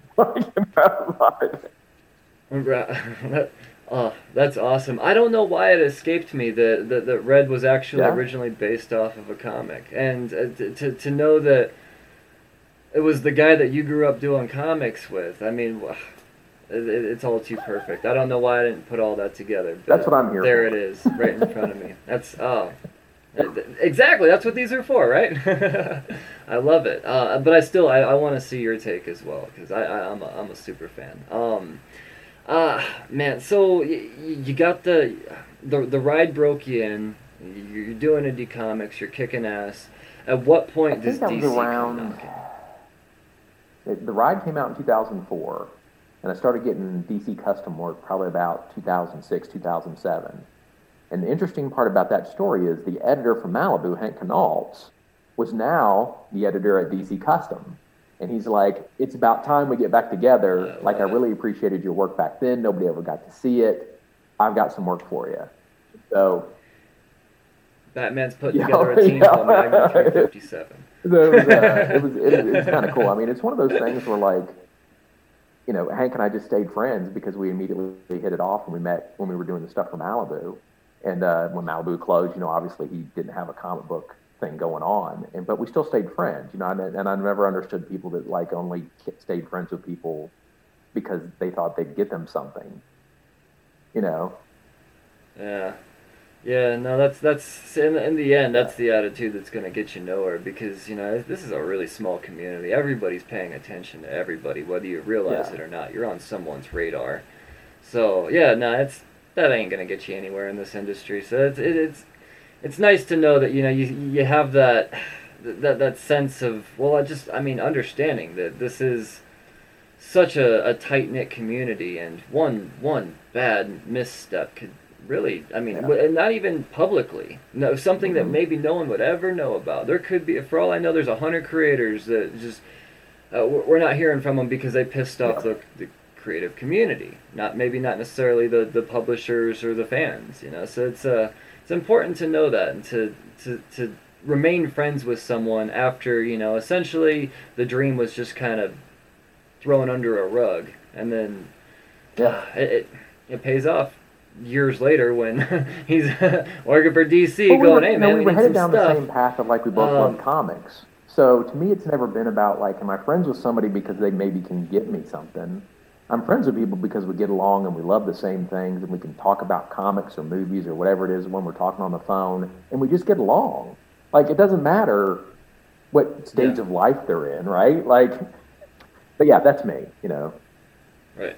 Speaker 3: Oh, that's awesome. I don't know why it escaped me that that, that Red was actually
Speaker 2: yeah.
Speaker 3: originally based off of a comic. And uh, to to know that it was the guy that you grew up doing comics with, I mean, it, it's all too perfect. I don't know why I didn't put all that together. But
Speaker 2: that's what I'm here
Speaker 3: there
Speaker 2: for.
Speaker 3: There it is, right in front of me. That's, oh, exactly, that's what these are for, right? I love it. Uh, but I still, I, I want to see your take as well, because I, I, I'm, a, I'm a super fan. Um... Ah, uh, man, so y- you got the, the the ride broke you in. You're doing indie comics. You're kicking ass. At what point
Speaker 2: I
Speaker 3: does
Speaker 2: think that
Speaker 3: D
Speaker 2: was
Speaker 3: C
Speaker 2: around.
Speaker 3: come knocking?
Speaker 2: It, the ride came out in two thousand four, and I started getting D C custom work probably about two thousand six, two thousand seven. And the interesting part about that story is the editor from Malibu, Hank Canalds, was now the editor at D C Custom. And he's like, it's about time we get back together.
Speaker 3: I
Speaker 2: like, I
Speaker 3: love it.
Speaker 2: really appreciated your work back then. Nobody ever got to see it. I've got some work for you. So,
Speaker 3: Batman's putting
Speaker 2: Yeah,
Speaker 3: together a team
Speaker 2: yeah.
Speaker 3: called Magnum three fifty-seven.
Speaker 2: so it was, uh, it was, it, it was kind of cool. I mean, it's one of those things where, like, you know, Hank and I just stayed friends because we immediately hit it off when we met when we were doing the stuff for Malibu. And uh, when Malibu closed, you know, obviously he didn't have a comic book thing going on, and but we still stayed friends, you know. And, and I never understood people that like only stayed friends with people because they thought they'd get them something, you know.
Speaker 3: Yeah, yeah. No, that's that's in in the end, that's the attitude that's gonna get you nowhere because you know this is a really small community. Everybody's paying attention to everybody, whether you realize
Speaker 2: Yeah.
Speaker 3: it or not. You're on someone's radar. So yeah, no, it's that ain't gonna get you anywhere in this industry. So it's it, it's it's nice to know that you know you you have that that that sense of well, I just I mean understanding that this is such a, a tight knit community, and one one bad misstep could really I mean
Speaker 2: Yeah.
Speaker 3: w- and not even publicly no something that
Speaker 2: Mhm.
Speaker 3: maybe no one would ever know about. There could be for all I know, there's a hundred creators that just uh, we're we're not hearing from them because they pissed off
Speaker 2: Yeah.
Speaker 3: the the creative community, not maybe not necessarily the, the publishers or the fans, you know. So it's uh it's important to know that and to, to to remain friends with someone after you know essentially the dream was just kind of thrown under a rug, and then
Speaker 2: Yeah.
Speaker 3: it it, it pays off years later when he's working for D C,
Speaker 2: Well, we
Speaker 3: going,
Speaker 2: were,
Speaker 3: hey
Speaker 2: you know,
Speaker 3: man,
Speaker 2: we
Speaker 3: we
Speaker 2: were
Speaker 3: need
Speaker 2: headed
Speaker 3: some
Speaker 2: down
Speaker 3: stuff.
Speaker 2: the same path of like we both
Speaker 3: Um,
Speaker 2: love comics. So to me, it's never been about like, am I friends with somebody because they maybe can get me something? I'm friends with people because we get along and we love the same things and we can talk about comics or movies or whatever it is when we're talking on the phone and we just get along. Like it doesn't matter what stage
Speaker 3: Yeah.
Speaker 2: of life they're in, right? Like, but yeah, that's me, you know.
Speaker 3: Right.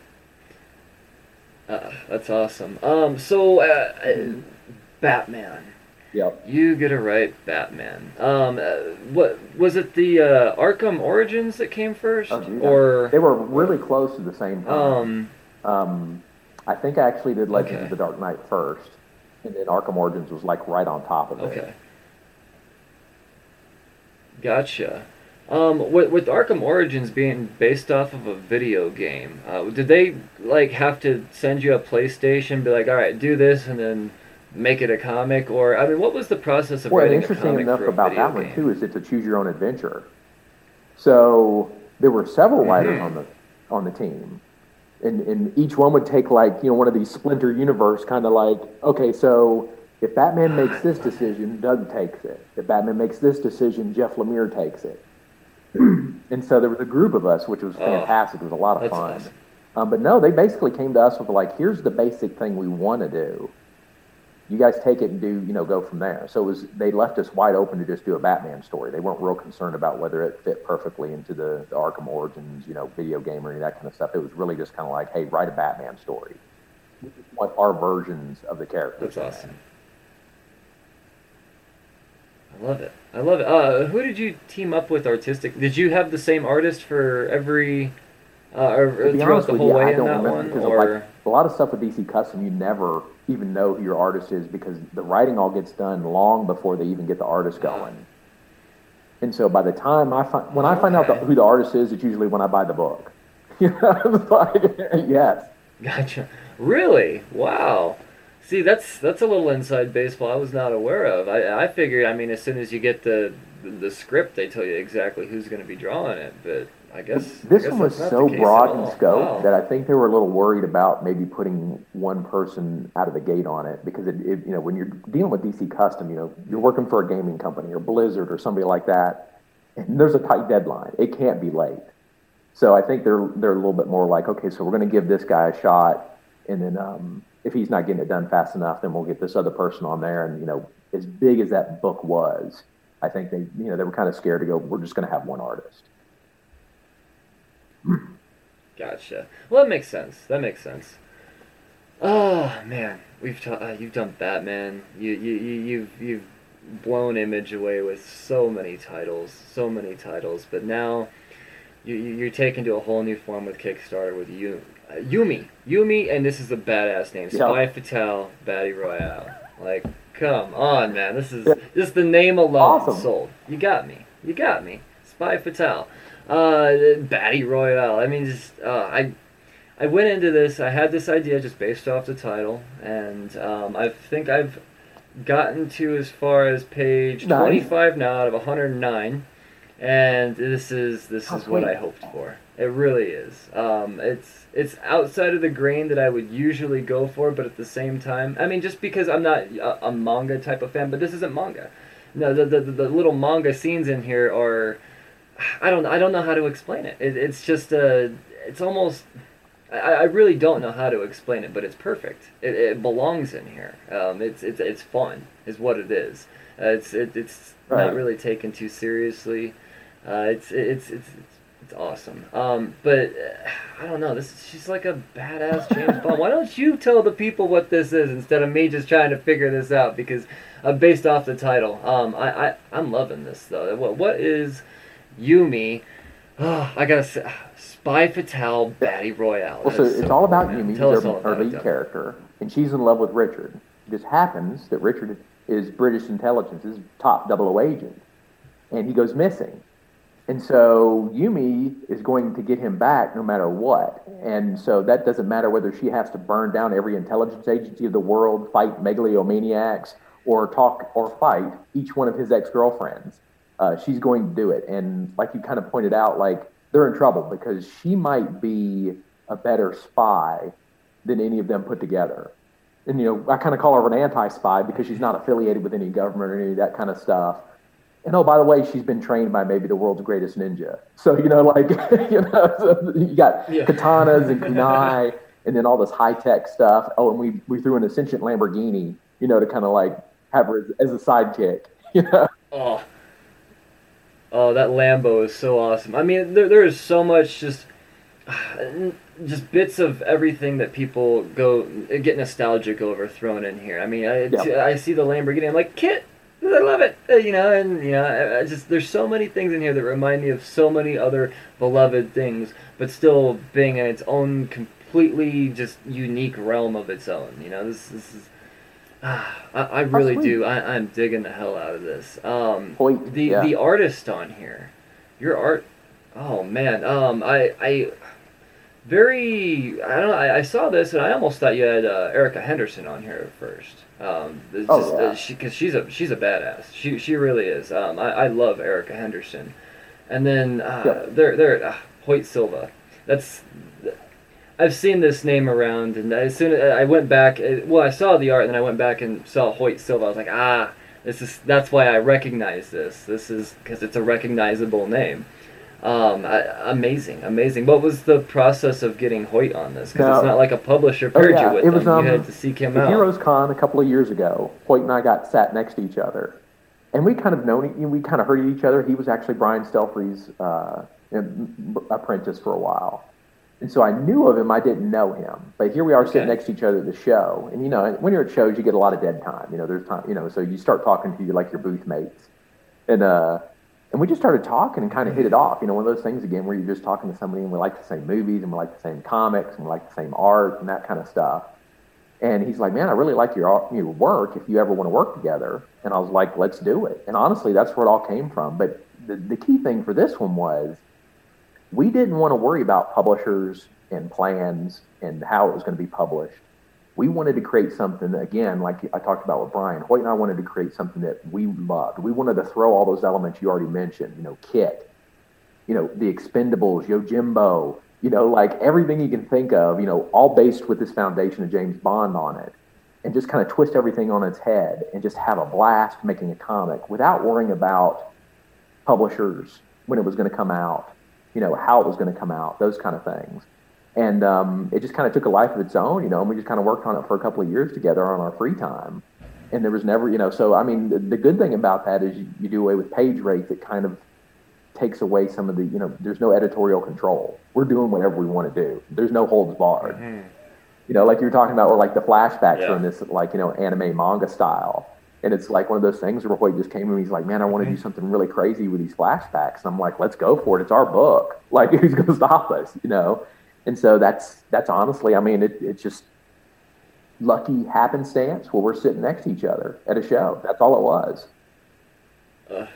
Speaker 3: Uh, that's awesome. Um, so, uh, uh, Batman.
Speaker 2: Yep.
Speaker 3: You get it right, Batman. Um, uh, what was it? The uh, Arkham Origins that came first,
Speaker 2: Oh, dude,
Speaker 3: or
Speaker 2: they were really close to the same time.
Speaker 3: um,
Speaker 2: Um, I think I actually did Legends
Speaker 3: Okay.
Speaker 2: of the Dark Knight first, and then Arkham Origins was like right on top of it.
Speaker 3: okay, gotcha. Um, with with Arkham Origins being based off of a video game, uh, did they like have to send you a PlayStation, be like, all right, do this, and then make it a comic, or I mean, what was the process of
Speaker 2: Well, and
Speaker 3: writing a
Speaker 2: interesting
Speaker 3: comic
Speaker 2: enough
Speaker 3: for a
Speaker 2: about
Speaker 3: video
Speaker 2: that one
Speaker 3: game?
Speaker 2: too is it's a choose your own adventure. So there were several writers
Speaker 3: Mhm.
Speaker 2: on the on the team, and and each one would take like you know one of these Splinter Universe kind of like okay, so if Batman makes this decision, Doug takes it. If Batman makes this decision, Jeff Lemire takes it. And so there was a group of us, which was
Speaker 3: Oh,
Speaker 2: fantastic. It was a lot of
Speaker 3: that's
Speaker 2: fun.
Speaker 3: awesome.
Speaker 2: Um, but no, they basically came to us with like, here's the basic thing we want to do. You guys take it and do, you know, go from there. So it was they left us wide open to just do a Batman story. They weren't real concerned about whether it fit perfectly into the, the Arkham Origins, you know, video game or any of that kind of stuff. It was really just kind of like, hey, write a Batman story. We just want our versions of the characters.
Speaker 3: That's
Speaker 2: in
Speaker 3: awesome.
Speaker 2: there.
Speaker 3: I love it. I love it. Uh, who did you team up with artistic? Did you have the same artist for every, uh, or,
Speaker 2: To be
Speaker 3: throughout
Speaker 2: honest
Speaker 3: the
Speaker 2: with
Speaker 3: whole
Speaker 2: you,
Speaker 3: way
Speaker 2: I
Speaker 3: in
Speaker 2: don't
Speaker 3: that
Speaker 2: remember
Speaker 3: one,
Speaker 2: because
Speaker 3: or
Speaker 2: like a lot of stuff with D C Custom, you never even know who your artist is because the writing all gets done long before they even get the artist going. And so by the time I find when I find out the,
Speaker 3: Okay.
Speaker 2: who the artist is, it's usually when I buy the book. You know, it's like yes.
Speaker 3: Gotcha. Really? Wow. See, that's that's a little inside baseball I was not aware of. I I figured, I mean, as soon as you get the the, the script, they tell you exactly who's going to be drawing it. But I guess I
Speaker 2: This
Speaker 3: guess
Speaker 2: one was
Speaker 3: that's not
Speaker 2: so
Speaker 3: the case
Speaker 2: broad
Speaker 3: at
Speaker 2: in
Speaker 3: all.
Speaker 2: scope
Speaker 3: Wow.
Speaker 2: that I think they were a little worried about maybe putting one person out of the gate on it because it, it you know when you're dealing with D C Custom, you know you're working for a gaming company or Blizzard or somebody like that, and there's a tight deadline. It can't be late. So I think they're they're a little bit more like, okay, so we're going to give this guy a shot, and then um, if he's not getting it done fast enough, then we'll get this other person on there. And you know, as big as that book was, I think they you know they were kind of scared to go. We're just going to have one artist.
Speaker 3: Gotcha. Well, that makes sense. That makes sense. Oh man, we've ta- uh, you've done Batman. You you you you've you've blown Image away with so many titles, so many titles. But now you you- you're taken to a whole new form with Kickstarter with you, uh, Yumi, Yumi, and this is a badass name,
Speaker 2: Yeah.
Speaker 3: Spy Fatale Battle Royale. Like, come on, man, this is
Speaker 2: Yeah.
Speaker 3: just the name alone
Speaker 2: Awesome.
Speaker 3: sold. You got me, you got me. Spy Fatale, uh, Battle Royale. I mean, just uh, I. I went into this. I had this idea just based off the title, and um, I think I've gotten to as far as page
Speaker 2: Nice.
Speaker 3: twenty-five now out of one hundred nine, and this is this
Speaker 2: How
Speaker 3: is what
Speaker 2: sweet.
Speaker 3: I hoped for. It really is. Um, it's it's outside of the grain that I would usually go for, but at the same time, I mean, just because I'm not a, a manga type of fan, but this isn't manga. No, the, the the little manga scenes in here are, I don't I don't know how to explain it. it it's just a it's almost. I, I really don't know how to explain it, but it's perfect. It, it belongs in here. Um, it's it's it's fun, is what it is. Uh, it's it, it's
Speaker 2: Right.
Speaker 3: not really taken too seriously. Uh, it's, it's it's it's it's awesome. Um, but uh, I don't know. This she's like a badass James Bond. Why don't you tell the people what this is instead of me just trying to figure this out? Because uh, based off the title, um, I I I'm loving this though. What what is Yumi? Oh, I gotta say, Spy Fatale Battle Royale.
Speaker 2: Well,
Speaker 3: That
Speaker 2: so
Speaker 3: is
Speaker 2: it's
Speaker 3: so
Speaker 2: all
Speaker 3: cool,
Speaker 2: about
Speaker 3: man.
Speaker 2: Yumi,
Speaker 3: Tell
Speaker 2: who's
Speaker 3: us
Speaker 2: our,
Speaker 3: all
Speaker 2: our
Speaker 3: about
Speaker 2: lead
Speaker 3: it.
Speaker 2: character, and she's in love with Richard. It just happens that Richard is British intelligence's top double O agent, and he goes missing. And so Yumi is going to get him back no matter what. And so that doesn't matter whether she has to burn down every intelligence agency of the world, fight megalomaniacs, or talk or fight each one of his ex-girlfriends. Uh, she's going to do it. And like you kind of pointed out, like they're in trouble because she might be a better spy than any of them put together. And, you know, I kind of call her an anti-spy because she's not affiliated with any government or any of that kind of stuff. And oh, by the way, she's been trained by maybe the world's greatest ninja. So, you know, like, you know, so you got
Speaker 3: Yeah.
Speaker 2: katanas and kunai and then all this high-tech stuff. Oh, and we, we threw an Ascension Lamborghini, you know, to kind of like have her as, as a sidekick, you know?
Speaker 3: Oh, oh, that Lambo is so awesome. I mean, there there is so much just just bits of everything that people go get nostalgic over thrown in here. I mean, I
Speaker 2: Yeah.
Speaker 3: I see the Lamborghini, I'm like, Kit, I love it, Uh, you know, and you know, I, I just there's so many things in here that remind me of so many other beloved things, but still being in its own completely just unique realm of its own. You know, this this is. Ah, I, I really
Speaker 2: sweet.
Speaker 3: do. I, I'm digging the hell out of this. Um,
Speaker 2: Point,
Speaker 3: the
Speaker 2: yeah.
Speaker 3: the artist on here, your art. Oh man. Um, I I very. I don't know. I, I saw this and I almost thought you had uh, Erica Henderson on here at first. Um, it's
Speaker 2: Oh,
Speaker 3: just,
Speaker 2: yeah.
Speaker 3: uh, she because she's a she's a badass. She she really is. Um, I, I love Erica Henderson, and then uh,
Speaker 2: Yep.
Speaker 3: there there uh, Hoyt Silva. That's. I've seen this name around, and as soon as I went back, well, I saw the art, and then I went back and saw Hoyt Silva. I was like, ah, this is that's why I recognize this. This is because it's a recognizable name. Um, I, amazing, amazing. What was the process of getting Hoyt on this? Because it's
Speaker 2: No.
Speaker 3: not like a publisher
Speaker 2: Oh,
Speaker 3: paired
Speaker 2: yeah.
Speaker 3: you with
Speaker 2: It was,
Speaker 3: them.
Speaker 2: um,
Speaker 3: You had to seek him
Speaker 2: The
Speaker 3: out.
Speaker 2: Heroes Con a couple of years ago, Hoyt and I got sat next to each other, and we kind of known, we kind of heard each other. He was actually Brian Stelfree's uh, apprentice for a while, and so I knew of him. I didn't know him, but here we are sitting
Speaker 3: Okay.
Speaker 2: next to each other at the show. And you know, when you're at shows, you get a lot of dead time. You know, there's time. You know, so you start talking to your like your booth mates, and uh, and we just started talking and kind of hit it off. You know, one of those things again where you're just talking to somebody and we like the same movies and we like the same comics and we like the same art and that kind of stuff. And he's like, man, I really like your art- your work. If you ever want to work together, and I was like, let's do it. And honestly, that's where it all came from. But the, the key thing for this one was we didn't want to worry about publishers and plans and how it was going to be published. We wanted to create something, again, like I talked about with Brian. Hoyt and I wanted to create something that we loved. We wanted to throw all those elements you already mentioned, you know, Kit, you know, the Expendables, Yojimbo, you know, like everything you can think of, you know, all based with this foundation of James Bond on it, and just kind of twist everything on its head and just have a blast making a comic without worrying about publishers, when it was going to come out, you know, how it was going to come out, those kind of things. And um, it just kind of took a life of its own, you know, and we just kind of worked on it for a couple of years together on our free time. And there was never, you know, so I mean, the, the good thing about that is you, you do away with page rates. It kind of takes away some of the, you know, there's no editorial control. We're doing whatever we want to do. There's no holds barred.
Speaker 3: Mhm.
Speaker 2: You know, like you were talking about, or like the flashbacks
Speaker 3: Yeah.
Speaker 2: are in this, like, you know, anime manga style. And it's like one of those things where Hoyt just came and he's like, man, I want to do something really crazy with these flashbacks. And I'm like, let's go for it. It's our book. Like, who's going to stop us, you know? And so that's, that's honestly, I mean, it, it's just lucky happenstance where we're sitting next to each other at a show. That's all it was.
Speaker 3: Uh,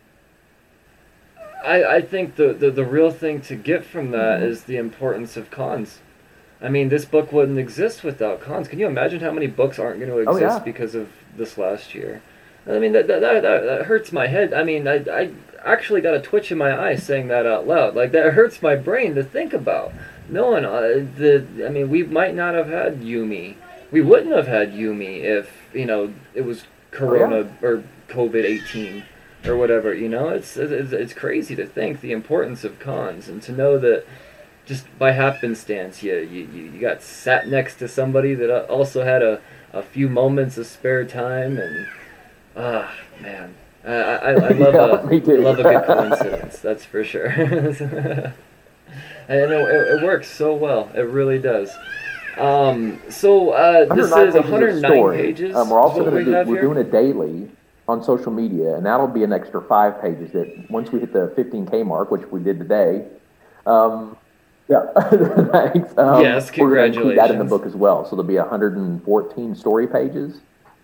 Speaker 3: I, I think the, the, the real thing to get from that
Speaker 2: Mm-hmm.
Speaker 3: is the importance of cons. I mean, this book wouldn't exist without cons. Can you imagine how many books aren't going to
Speaker 2: Oh,
Speaker 3: exist
Speaker 2: yeah.
Speaker 3: because of this last year? I mean, that, that, that, that hurts my head. I mean, I, I actually got a twitch in my eye saying that out loud. Like, that hurts my brain to think about. No one, uh, the, I mean, we might not have had Yumi. We wouldn't have had Yumi if, you know, it was Corona
Speaker 2: Oh, yeah.
Speaker 3: or COVID eighteen or whatever, you know? It's, it's, it's crazy to think the importance of cons and to know that just by happenstance, you, you, you got sat next to somebody that also had a, a few moments of spare time, and ah, man, I, I, I love
Speaker 2: Yeah,
Speaker 3: a
Speaker 2: me too.
Speaker 3: I love a good coincidence. That's for sure. And it, it, it works so well. It really does. Um, so uh, this is one hundred nine pages.
Speaker 2: Um, we're also
Speaker 3: is what
Speaker 2: going to
Speaker 3: we
Speaker 2: do,
Speaker 3: have
Speaker 2: we're
Speaker 3: here.
Speaker 2: doing a daily on social media, and that'll be an extra five pages that once we hit the fifteen K mark, which we did today. Um, yeah, thanks. Um,
Speaker 3: Yes,
Speaker 2: We're going to include that in the
Speaker 3: congratulations.
Speaker 2: book as well. So there'll be one hundred fourteen story pages.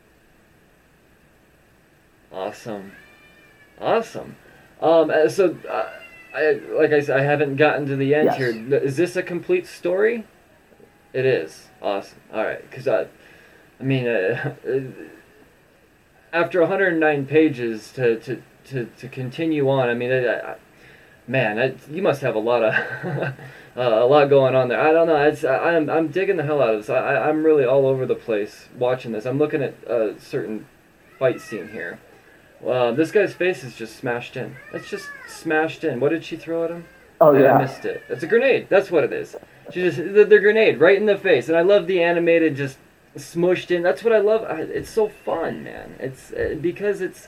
Speaker 3: Awesome, awesome. Um, uh, so, uh, I like I said, I haven't gotten to the end
Speaker 2: Yes.
Speaker 3: here. Is this a complete story? It is. Awesome. All right, because I, I mean, uh, after one hundred nine pages to to, to, to continue on, I mean, I, I, man, I, you must have a lot of uh, a lot going on there. I don't know. It's, I, I'm I'm digging the hell out of this. I, I'm really all over the place watching this. I'm looking at a certain fight scene here. Uh, this guy's face is just smashed in. It's just smashed in. What did she throw at him?
Speaker 2: Oh,
Speaker 3: I-
Speaker 2: yeah.
Speaker 3: I missed it. It's a grenade. That's what it is. She just the, the grenade right in the face, and I love the animated just smushed in. That's what I love. I, it's so fun, man. It's uh, because it's.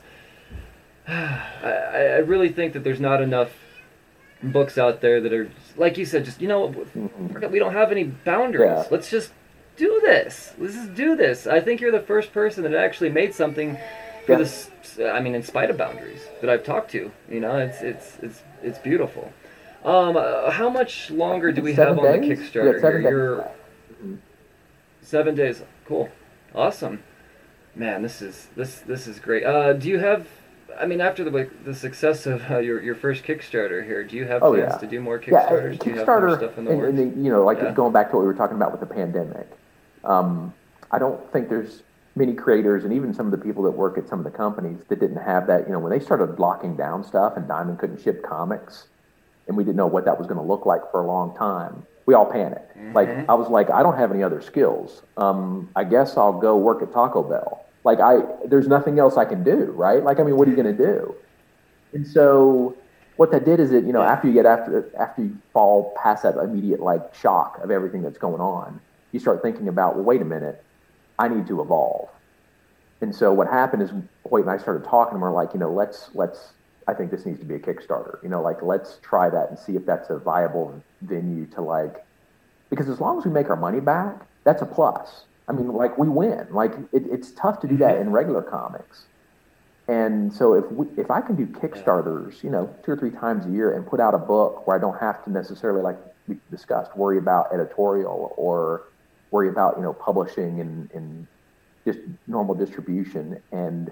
Speaker 3: I I really think that there's not enough books out there that are like you said. Just you know,
Speaker 2: Mhm.
Speaker 3: we don't have any boundaries.
Speaker 2: Yeah.
Speaker 3: Let's just do this. Let's just do this. I think you're the first person that actually made something for
Speaker 2: Yeah.
Speaker 3: this. I mean, in spite of boundaries that I've talked to. You know, it's it's it's it's beautiful. Um, uh, how much longer do we
Speaker 2: Seven
Speaker 3: have on the
Speaker 2: days?
Speaker 3: Kickstarter
Speaker 2: Yeah, seven
Speaker 3: here?
Speaker 2: days.
Speaker 3: You're seven days. Cool, awesome, man. This is this this is great. Uh, do you have? I mean, after the like, the success of uh, your your first Kickstarter here, do you have
Speaker 2: Oh,
Speaker 3: plans
Speaker 2: yeah.
Speaker 3: to do more
Speaker 2: Yeah, uh,
Speaker 3: Kickstarters? do you have more
Speaker 2: Kickstarter,
Speaker 3: stuff in the
Speaker 2: and,
Speaker 3: works?
Speaker 2: and the, you know, like
Speaker 3: Yeah.
Speaker 2: going back to what we were talking about with the pandemic, um, I don't think there's many creators and even some of the people that work at some of the companies that didn't have that. You know, when they started locking down stuff and Diamond couldn't ship comics, and we didn't know what that was going to look like for a long time, we all panicked. Like, I was like, I don't have any other skills. Um, I guess I'll go work at Taco Bell. Like, I there's nothing else I can do, right? Like, I mean, what are you going to do? And so what that did is it, you know, after you get after after you fall past that immediate like shock of everything that's going on, you start thinking about, well, wait a minute, I need to evolve. And so what happened is Hoyt and I started talking, and we're like, you know, let's let's I think this needs to be a Kickstarter. You know, like let's try that and see if that's a viable venue to like, because as long as we make our money back, that's a plus. I mean, like we win. Like it, it's tough to do that in regular comics. And so if we, if I can do Kickstarters, you know, two or three times a year and put out a book where I don't have to necessarily, like we discussed, worry about editorial or worry about, you know, publishing and, and just normal distribution, and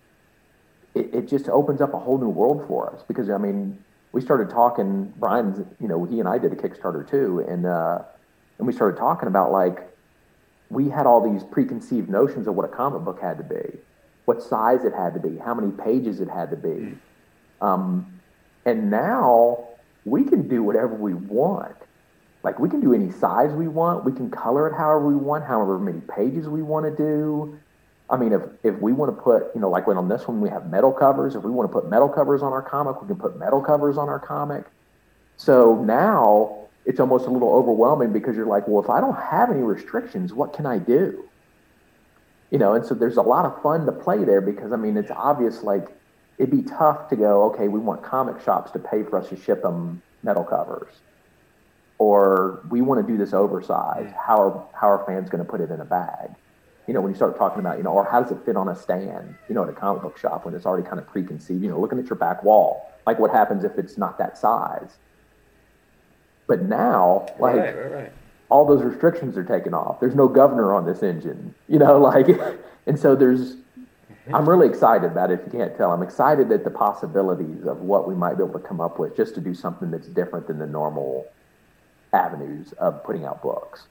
Speaker 2: it, it just opens up a whole new world for us. Because I mean, we started talking, Brian's, you know, he and I did a Kickstarter too, and uh, and we started talking about like we had all these preconceived notions of what a comic book had to be, what size it had to be, how many pages it had to be. Um, and now we can do whatever we want. Like we can do any size we want. We can color it however we want, however many pages we want to do. I mean, if, if we want to put, you know, like when on this one we have metal covers, if we want to put metal covers on our comic, we can put metal covers on our comic. So now it's almost a little overwhelming because you're like, well, if I don't have any restrictions, what can I do? You know, and so there's a lot of fun to play there because, I mean, it's obvious, like, it'd be tough to go, okay, we want comic shops to pay for us to ship them metal covers. or we want to do this oversized. How are, how are fans going to put it in a bag? You know, when you start talking about, you know, or how does it fit on a stand, you know, at a comic book shop when it's already kind of preconceived, you know, looking at your back wall, like what happens if it's not that size? But now, like,
Speaker 3: right, right, right.
Speaker 2: all those restrictions are taken off. There's no governor on this engine, you know, like, and so there's, I'm really excited about it, if you can't tell. I'm excited at the possibilities of what we might be able to come up with just to do something that's different than the normal avenues of putting out books.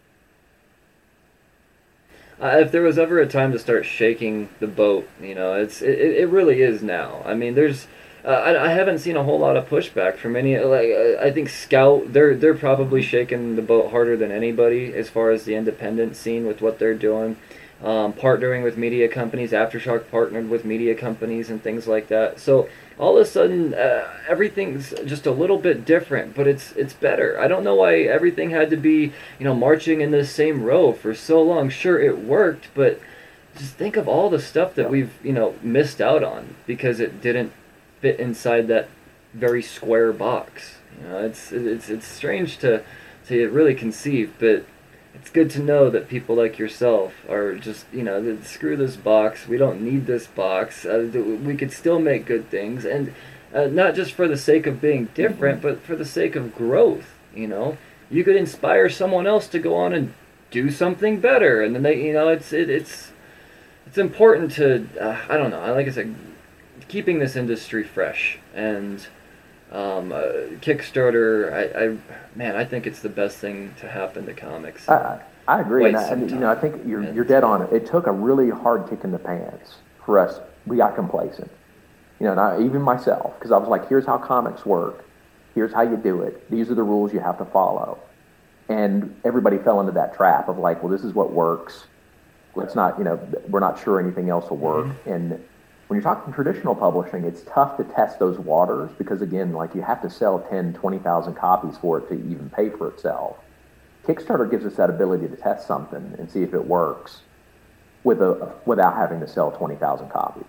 Speaker 3: Uh, if there was ever a time to start shaking the boat, you know, it's it, it really is now. I mean, there's uh, I, I haven't seen a whole lot of pushback from any. Like I think Scout, they're they're probably shaking the boat harder than anybody as far as the independent scene with what they're doing, um, partnering with media companies. Aftershock partnered with media companies and things like that. So all of a sudden, uh, everything's just a little bit different, but it's it's better. I don't know why everything had to be, you know, marching in the same row for so long. Sure, it worked, but just think of all the stuff that we've, you know, missed out on because it didn't fit inside that very square box. You know, it's it's it's strange to to really conceive, but it's good to know that people like yourself are just, you know, screw this box. We don't need this box. Uh, we could still make good things, and uh, not just for the sake of being different, mm-hmm. but for the sake of growth. You know, you could inspire someone else to go on and do something better, and then they, you know, it's it, it's it's important to uh, I don't know. Like I said, keeping this industry fresh and. Um, uh, Kickstarter, I, I, man, I think it's the best thing to happen to comics.
Speaker 2: I, I agree, and I, and, you know, I think you're and, you're dead on it. It took a really hard kick in the pants for us. We got complacent, you know, and I, even myself, because I was like, "Here's how comics work. Here's how you do it. These are the rules you have to follow," and everybody fell into that trap of like, "Well, this is what works. Let's not, you know, we're not sure anything else will work," mm-hmm. and when you're talking traditional publishing, it's tough to test those waters because, again, like you have to sell ten, twenty thousand copies for it to even pay for itself. Kickstarter gives us that ability to test something and see if it works with a, without having to sell twenty thousand copies.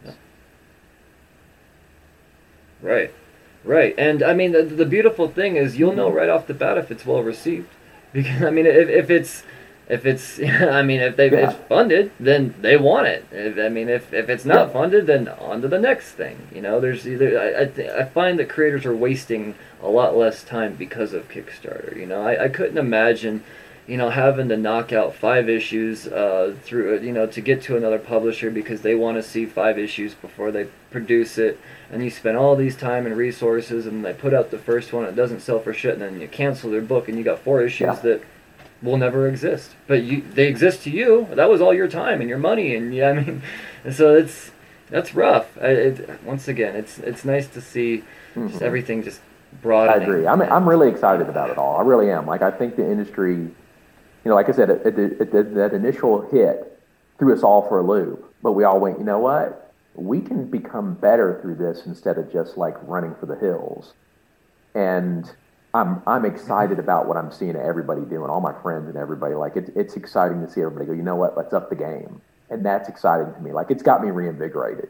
Speaker 3: Right, right. And, I mean, the, the beautiful thing is you'll know right off the bat if it's well received. Because, I mean, if, if it's... If it's, I mean, if they
Speaker 2: yeah.
Speaker 3: it's funded, then they want it. If, I mean, if, if it's not yeah. funded, then on to the next thing. You know, there's either I I, th- I find that creators are wasting a lot less time because of Kickstarter. You know, I, I couldn't imagine, you know, having to knock out five issues uh, through, you know, to get to another publisher because they want to see five issues before they produce it, and you spend all these time and resources, and they put out the first one, it doesn't sell for shit, and then you cancel their book, and you got four issues yeah. that will never exist, but you they exist to you. That was all your time and your money, and yeah, I mean, and so it's that's rough. I, it, once again, it's it's nice to see mm-hmm. just everything just broadening.
Speaker 2: I agree. I'm I'm really excited about it all. I really am. Like I think the industry, you know, like I said, it, it, it, it, that initial hit threw us all for a loop, but we all went, you know what? We can become better through this instead of just like running for the hills, and. I'm I'm excited about what I'm seeing everybody doing, all my friends and everybody. Like it's it's exciting to see everybody go, you know what, let's up the game. And that's exciting to me. Like it's got me reinvigorated.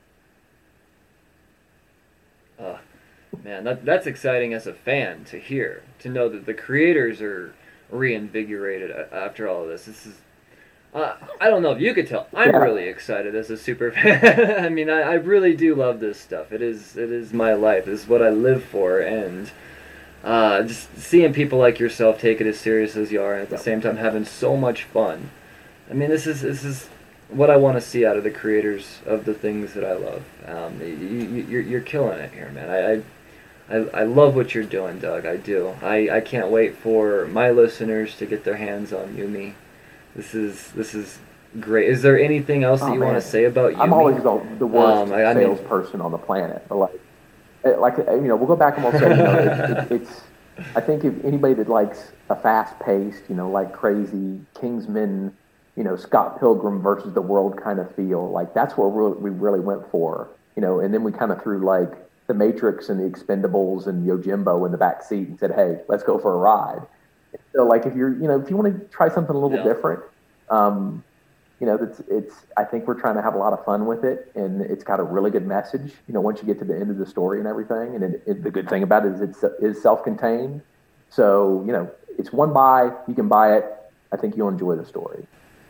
Speaker 3: Uh, man, that that's exciting as a fan to hear, to know that the creators are reinvigorated after all of this. This is uh, I don't know if you could tell. I'm yeah. really excited as a super fan. I mean, I, I really do love this stuff. It is it is my life. This is what I live for, and Uh, just seeing people like yourself take it as serious as you are, and at the same time having so much fun. I mean, this is this is what I want to see out of the creators of the things that I love. Um, you, you're you're killing it here, man. I, I I love what you're doing, Doug. I do. I, I can't wait for my listeners to get their hands on Yumi. This is this is great. Is there anything else that
Speaker 2: oh,
Speaker 3: you
Speaker 2: man.
Speaker 3: want to say about Yumi?
Speaker 2: I'm always the, the worst
Speaker 3: um, I, I
Speaker 2: salesperson on the planet. But like. Like, you know, we'll go back and we'll say, you know, it, it, it's, I think if anybody that likes a fast-paced, you know, like crazy Kingsman, you know, Scott Pilgrim versus the world kind of feel, like that's what we really went for, you know, and then we kind of threw like the Matrix and the Expendables and Yojimbo in the back seat and said, hey, let's go for a ride. So like if you're, you know, if you want to try something a little
Speaker 3: yeah.
Speaker 2: different, um, you know, it's, it's, I think we're trying to have a lot of fun with it, and it's got a really good message, you know, once you get to the end of the story and everything. And it, it, the good thing about it is it's is self-contained, So, you know, it's one buy. You can buy it. I think you'll enjoy the story.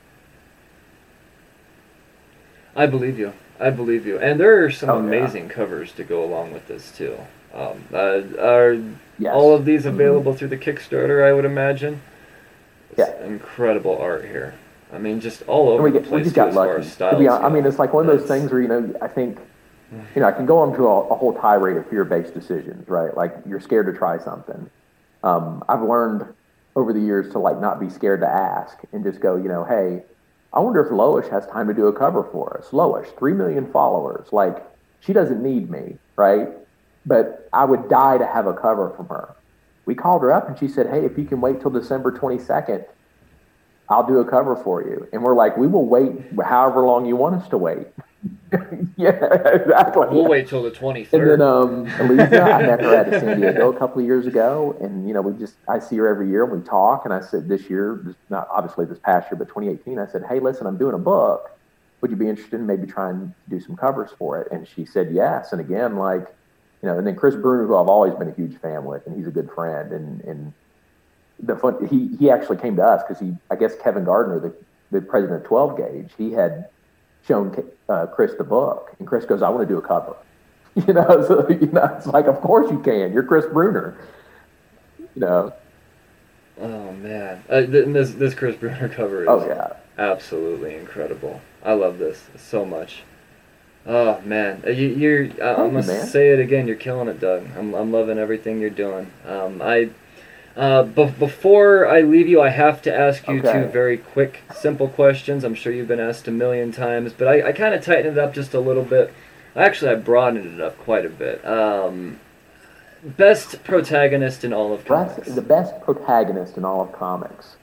Speaker 3: I believe you. I believe you. And there are some
Speaker 2: Oh,
Speaker 3: amazing
Speaker 2: yeah.
Speaker 3: covers to go along with this, too. Um, uh, are
Speaker 2: Yes.
Speaker 3: all of these
Speaker 2: Mhm.
Speaker 3: available through the Kickstarter, I would imagine? It's
Speaker 2: Yeah.
Speaker 3: incredible art here. I mean, just all over
Speaker 2: And we,
Speaker 3: the
Speaker 2: get, we
Speaker 3: place,
Speaker 2: just
Speaker 3: too,
Speaker 2: got
Speaker 3: as far
Speaker 2: lucky.
Speaker 3: as
Speaker 2: To
Speaker 3: styles
Speaker 2: be honest, I
Speaker 3: go.
Speaker 2: mean, it's like one of those
Speaker 3: That's-
Speaker 2: things where, you know, I think, you know, I can go into a, a whole tirade of fear-based decisions, right? Like you're scared to try something. Um, I've learned over the years to like not be scared to ask and just go, you know, hey, I wonder if Lois has time to do a cover for us. Lois, three million followers. Like, she doesn't need me, right? But I would die to have a cover from her. We called her up and she said, hey, if you can wait till December twenty-second, I'll do a cover for you. And we're like, we will wait however long you want us to wait. Yeah, exactly.
Speaker 3: We'll wait till the
Speaker 2: And
Speaker 3: twenty-third.
Speaker 2: then um, Elisa, I met her at San Diego a couple of years ago, and you know, we just I see her every year and we talk. And I said this year, not obviously this past year, but twenty eighteen, I said, hey, listen, I'm doing a book. Would you be interested in maybe trying to do some covers for it? And she said yes. And again, like, you know, and then Chris Bruner, who I've always been a huge fan with, and he's a good friend, and and the fun he he actually came to us because he I guess Kevin Gardner, the the president of twelve gauge, he had shown uh, Chris the book, and Chris goes, I want to do a cover. You know, so you know, it's like, of course you can. You're Chris Bruner. You know.
Speaker 3: Oh man, uh, th- this this Chris Bruner cover is
Speaker 2: Oh yeah.
Speaker 3: absolutely incredible. I love this so much. Oh man, Uh, you, you're I, I'm
Speaker 2: Thank
Speaker 3: gonna
Speaker 2: you, man.
Speaker 3: say it again. You're killing it, Doug. I'm I'm loving everything you're doing. Um, I. Uh, be- before I leave you, I have to ask you
Speaker 2: Okay.
Speaker 3: two very quick, simple questions. I'm sure you've been asked a million times, but I, I kind of tightened it up just a little bit. Actually, I broadened it up quite a bit. Um, best protagonist in all of comics.
Speaker 2: Best, the best protagonist in all of comics.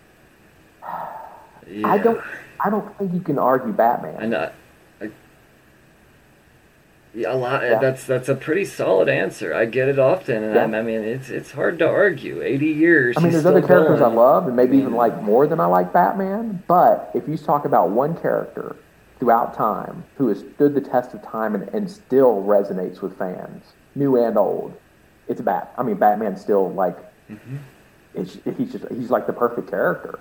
Speaker 3: Yeah.
Speaker 2: I don't. I don't think you can argue Batman.
Speaker 3: I know. I, yeah, a lot.
Speaker 2: Yeah.
Speaker 3: That's that's a pretty solid answer. I get it often, and
Speaker 2: Yeah.
Speaker 3: I, I mean, it's it's hard to argue. Eighty years.
Speaker 2: I mean,
Speaker 3: he's
Speaker 2: there's other
Speaker 3: still
Speaker 2: characters
Speaker 3: going.
Speaker 2: I love, and maybe
Speaker 3: I mean-
Speaker 2: even like more than I like Batman. But if you talk about one character throughout time who has stood the test of time and, and still resonates with fans, new and old, it's Bat. I mean, Batman's still like,
Speaker 3: Mhm.
Speaker 2: it's, he's just he's like the perfect character.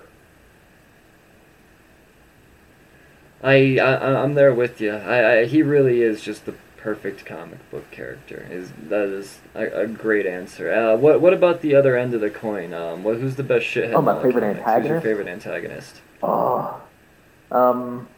Speaker 3: I, I I'm there with you. I, I he really is just the perfect comic book character. Is that is a, a great answer. Uh, what what about the other end of the coin? Um, what who's the best shithead?
Speaker 2: Oh, my
Speaker 3: in all
Speaker 2: favorite
Speaker 3: comics? Who's your
Speaker 2: antagonist?
Speaker 3: favorite antagonist?
Speaker 2: Oh, um,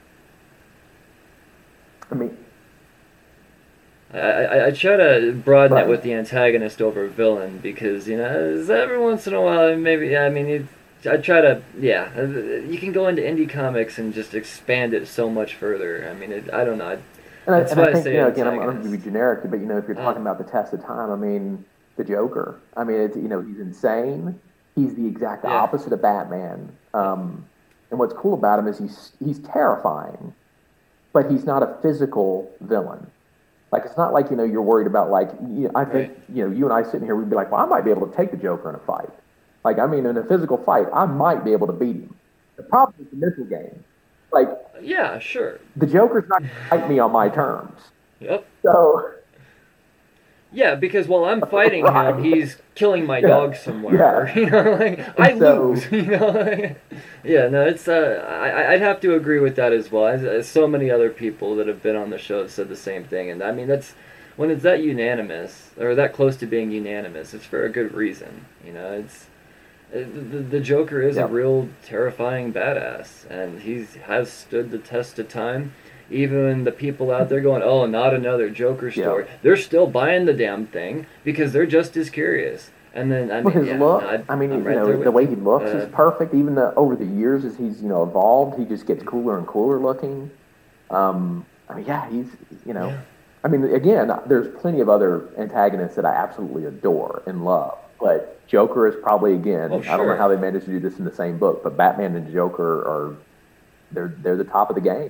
Speaker 2: I mean,
Speaker 3: I, I, I try to broaden
Speaker 2: Right.
Speaker 3: it with the antagonist over villain because, you know, every once in a while, maybe, I mean, it, I try to, yeah, you can go into indie comics and just expand it so much further. I mean, it, I don't know. I,
Speaker 2: and I,
Speaker 3: That's
Speaker 2: and
Speaker 3: why
Speaker 2: I
Speaker 3: I
Speaker 2: think
Speaker 3: say
Speaker 2: you know again, I'm, I'm going to
Speaker 3: antagonist.
Speaker 2: be generic, but you know, if you're talking
Speaker 3: Uh.
Speaker 2: about the test of time, I mean, the Joker. I mean, it's you know, he's insane. He's the exact
Speaker 3: Yeah.
Speaker 2: opposite of Batman. Um, and what's cool about him is he's he's terrifying, but he's not a physical villain. Like it's not like you know you're worried about like you I think
Speaker 3: Right.
Speaker 2: you know you and I sitting here we'd be like, well, I might be able to take the Joker in a fight. Like I mean, in a physical fight, I might be able to beat him. The problem is the mental game. Like
Speaker 3: yeah, sure.
Speaker 2: the Joker's not going to fight me on my terms.
Speaker 3: Yep.
Speaker 2: So
Speaker 3: Yeah, because while I'm fighting
Speaker 2: Right.
Speaker 3: him, he's killing my
Speaker 2: Yeah.
Speaker 3: dog somewhere.
Speaker 2: Yeah.
Speaker 3: You know, like I
Speaker 2: so-
Speaker 3: lose. You know, yeah. No, it's. Uh, I I'd have to agree with that as well. As, as so many other people that have been on the show have said the same thing, and I mean that's when it's that unanimous or that close to being unanimous. It's for a good reason. You know, it's. uh, The, the Joker is
Speaker 2: Yeah.
Speaker 3: a real terrifying badass, and he has stood the test of time. Even the people out there going, oh, not another Joker story,
Speaker 2: Yeah.
Speaker 3: they're still buying the damn thing because they're just as curious. And then, I
Speaker 2: Well,
Speaker 3: mean,
Speaker 2: his
Speaker 3: yeah,
Speaker 2: look,
Speaker 3: I,
Speaker 2: I mean,
Speaker 3: I'm
Speaker 2: you
Speaker 3: right
Speaker 2: know,
Speaker 3: there
Speaker 2: the
Speaker 3: with
Speaker 2: way
Speaker 3: you.
Speaker 2: he looks
Speaker 3: Uh,
Speaker 2: is perfect. Even the, over the years, as he's you know evolved, he just gets cooler and cooler looking. Um, I mean, yeah, he's you know,
Speaker 3: Yeah.
Speaker 2: I mean, again, there's plenty of other antagonists that I absolutely adore and love, but Joker is probably again.
Speaker 3: Oh,
Speaker 2: I don't know
Speaker 3: sure.
Speaker 2: how they managed to do this in the same book, but Batman and Joker are they're they're the top of the game.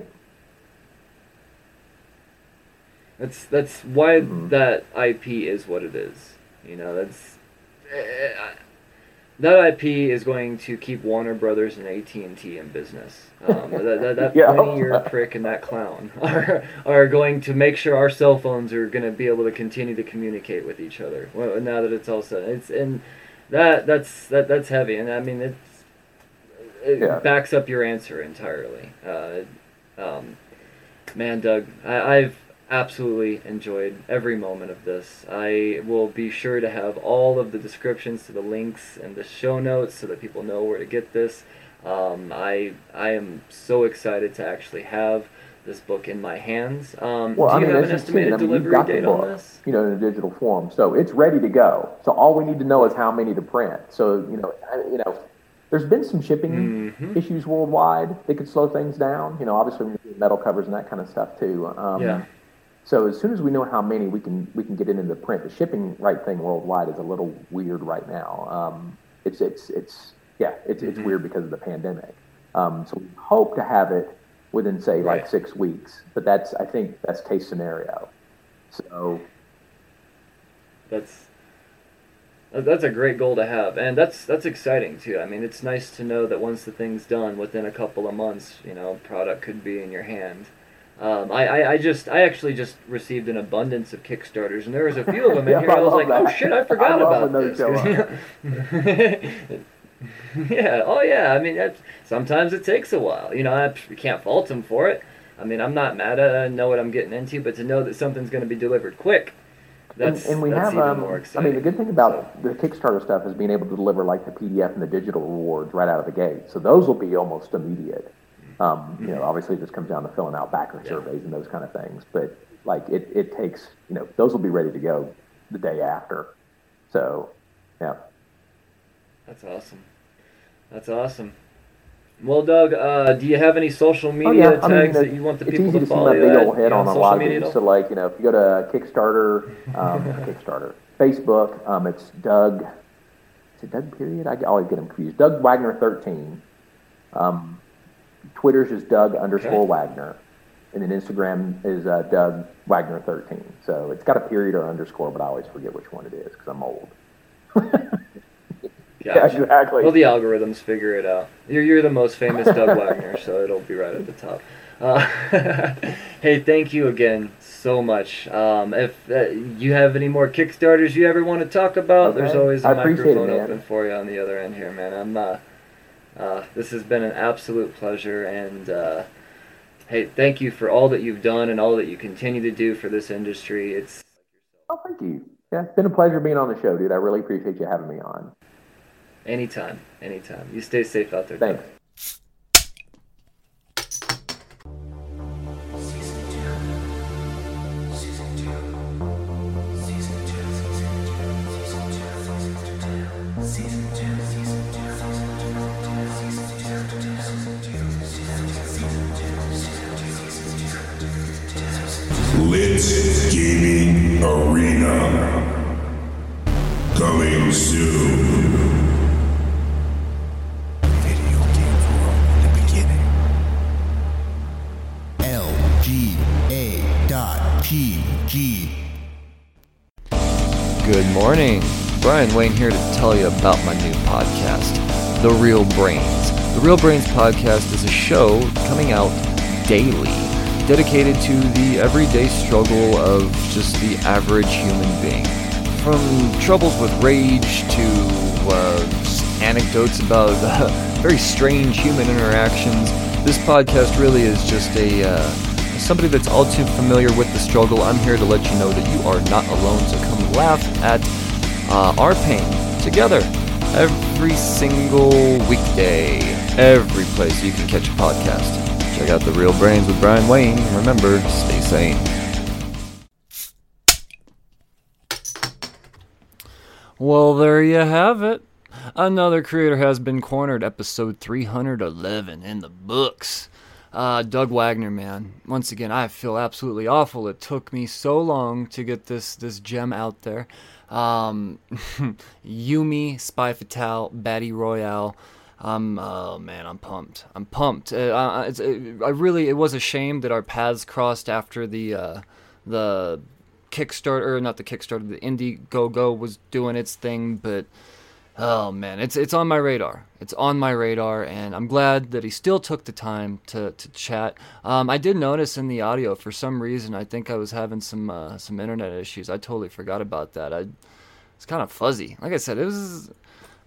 Speaker 3: That's that's why
Speaker 2: Mhm.
Speaker 3: that I P is what it is. You know, that's eh, I- that I P is going to keep Warner Brothers and A T and T in business. Um, that that, that
Speaker 2: Yeah.
Speaker 3: pointy-eared prick and that clown are are going to make sure our cell phones are going to be able to continue to communicate with each other. Well, now that it's all said, it's and that that's that that's heavy, and I mean it's it
Speaker 2: Yeah.
Speaker 3: backs up your answer entirely. Uh, um, man, Doug, I, I've absolutely enjoyed every moment of this. I will be sure to have all of the descriptions to the links and the show notes so that people know where to get this. Um, I I am so excited to actually have this book in my hands. Um,
Speaker 2: Well,
Speaker 3: do
Speaker 2: I
Speaker 3: you
Speaker 2: mean,
Speaker 3: have
Speaker 2: as
Speaker 3: an
Speaker 2: you've seen,
Speaker 3: estimated
Speaker 2: I mean, you've
Speaker 3: delivery
Speaker 2: got the
Speaker 3: date on
Speaker 2: book,
Speaker 3: this?
Speaker 2: you know, in a digital form, so it's ready to go. So all we need to know is how many to print. So you know, I, you know, there's been some shipping
Speaker 3: Mhm.
Speaker 2: issues worldwide that could slow things down. You know, obviously when you're doing metal covers and that kind of stuff too. Um,
Speaker 3: Yeah.
Speaker 2: So as soon as we know how many, we can we can get it into print. The shipping right thing worldwide is a little weird right now. Um, it's it's it's yeah, it's it's
Speaker 3: Mhm.
Speaker 2: weird because of the pandemic. Um, so we hope to have it within say like
Speaker 3: Right.
Speaker 2: six weeks, but that's I think that's case scenario. So
Speaker 3: That's that's a great goal to have, and that's that's exciting too. I mean, it's nice to know that once the thing's done, within a couple of months, you know, product could be in your hand. Um, I, I, I just I actually just received an abundance of Kickstarters, and there was a few of them in
Speaker 2: Yeah,
Speaker 3: here.
Speaker 2: I
Speaker 3: I was
Speaker 2: love
Speaker 3: like, oh
Speaker 2: that.
Speaker 3: shit, I forgot
Speaker 2: I love
Speaker 3: about
Speaker 2: when those
Speaker 3: this.
Speaker 2: show
Speaker 3: 'Cause, you know- yeah, oh yeah. I mean, that's, sometimes it takes a while. You know, I you can't fault them for it. I mean, I'm not mad at it. I know what I'm getting into, but to know that something's going to be delivered quick, that's
Speaker 2: and, and we
Speaker 3: that's
Speaker 2: have,
Speaker 3: even
Speaker 2: um,
Speaker 3: more
Speaker 2: I
Speaker 3: exciting.
Speaker 2: mean, the good thing about the Kickstarter stuff is being able to deliver like the P D F and the digital rewards right out of the gate. So those will be almost immediate. Um, you know, obviously it just comes down to filling out backer
Speaker 3: Yeah.
Speaker 2: surveys and those kind of things. But like it, it takes, you know, those will be ready to go the day after. So, yeah.
Speaker 3: That's awesome. That's awesome. Well, Doug, uh, do you have any social
Speaker 2: Oh
Speaker 3: media
Speaker 2: yeah, I mean,
Speaker 3: tags
Speaker 2: uh,
Speaker 3: that you want the
Speaker 2: it's
Speaker 3: people
Speaker 2: easy
Speaker 3: to
Speaker 2: to see
Speaker 3: follow
Speaker 2: my
Speaker 3: you
Speaker 2: big
Speaker 3: at,
Speaker 2: old head
Speaker 3: you know,
Speaker 2: on a
Speaker 3: social
Speaker 2: lot of
Speaker 3: media
Speaker 2: these.
Speaker 3: at
Speaker 2: So
Speaker 3: all?
Speaker 2: like, you know, if you go to Kickstarter, um, Kickstarter, Facebook, um, it's Doug. Is it Doug period? I always get them confused. Doug Wagner thirteen. Um, Twitter's just Doug underscore
Speaker 3: Okay.
Speaker 2: Wagner, and then Instagram is uh, Doug Wagner thirteen. So it's got a period or underscore, but I always forget which one it is because I'm old. Yeah,
Speaker 3: Gotcha.
Speaker 2: exactly.
Speaker 3: Well, the algorithms figure it out. You're, you're the most famous Doug Wagner, so it'll be right at the top. Uh, hey, thank you again so much. Um, if uh, you have any more Kickstarters you ever want to talk about,
Speaker 2: Okay.
Speaker 3: there's always a
Speaker 2: I appreciate it,
Speaker 3: microphone
Speaker 2: man.
Speaker 3: open for you on the other end here, man. I'm, uh, uh, this has been an absolute pleasure, and uh, hey, thank you for all that you've done and all that you continue to do for this industry. It's
Speaker 2: Oh, thank you. Yeah, it's been a pleasure being on the show, dude. I really appreciate you having me on.
Speaker 3: anytime, anytime. You stay safe out there.
Speaker 2: Thanks.
Speaker 3: Doug.
Speaker 4: Lit Gaming Arena. Coming soon.
Speaker 5: Video game world in the beginning. L G A dot P G.
Speaker 3: Good morning. Brian Wayne here to tell you about my new podcast, The Real Brains. The Real Brains podcast is a show coming out daily, dedicated to the everyday struggle of just the average human being. From troubles with rage to uh, anecdotes about uh, very strange human interactions, this podcast really is just a uh, somebody that's all too familiar with the struggle. I'm here to let you know that you are not alone, so come laugh at uh, our pain together every single weekday, every place you can catch a podcast. Check out The Real Brains with Brian Wayne. Remember, stay sane. Well, there you have it. Another creator has been cornered, episode three hundred eleven in the books. Uh, Doug Wagner, man. Once again, I feel absolutely awful. It took me so long to get this this gem out there. Um, Yumi, Spy Fatale, Battle Royale. Um, oh man, I'm pumped. I'm pumped. Uh, uh, it's, it, I really, it was a shame that our paths crossed after the uh, the Kickstarter, or not the Kickstarter, the Indiegogo was doing its thing, but oh man, it's it's on my radar. It's on my radar, and I'm glad that he still took the time to, to chat. Um, I did notice in the audio, for some reason, I think I was having some uh, some internet issues. I totally forgot about that. I It's kind of fuzzy. Like I said, it was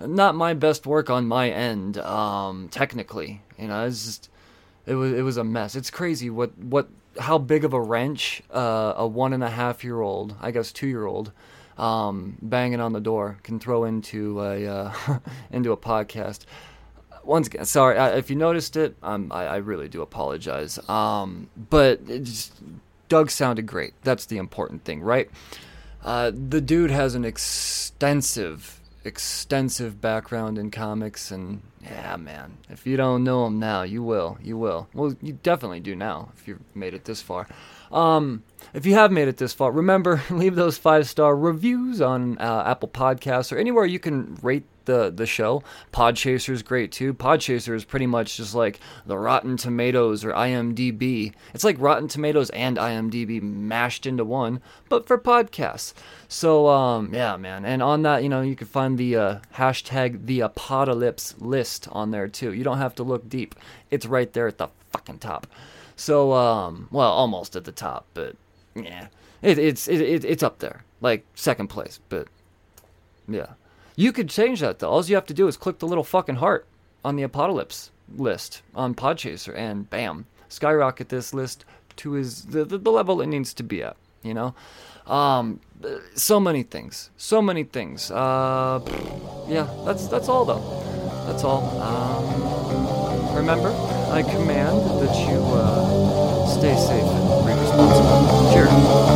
Speaker 3: not my best work on my end, um, technically. You know, it's just, it was it was a mess. It's crazy what what how big of a wrench uh, a one and a half year old, I guess two year old, um, banging on the door can throw into a uh, into a podcast. Once again, sorry I, if you noticed it. Um, I, I really do apologize. Um, but it just, Doug sounded great. That's the important thing, right? Uh, the dude has an extensive, extensive background in comics, and yeah, man, if you don't know him now, you will. You will. Well, you definitely do now if you've made it this far. Um, if you have made it this far, remember, leave those five-star reviews on uh, Apple Podcasts or anywhere you can rate the the show. Podchaser is great too. Podchaser is pretty much just like the Rotten Tomatoes or IMDb. It's like Rotten Tomatoes and IMDb mashed into one, but for podcasts. So um, yeah, man. And on that, you know, you can find the uh, hashtag the Apocalypse list on there too. You don't have to look deep. It's right there at the fucking top. So um, well, almost at the top, but yeah, it, it's it, it, it's up there, like second place. But yeah. You could change that, though. All you have to do is click the little fucking heart on the Apocalypse list on Podchaser, and bam, skyrocket this list to his the, the, the level it needs to be at, you know? Um, so many things. So many things. Uh, yeah, that's that's all, though. That's all. Um, remember, I command that you uh, stay safe and be responsible. Cheers.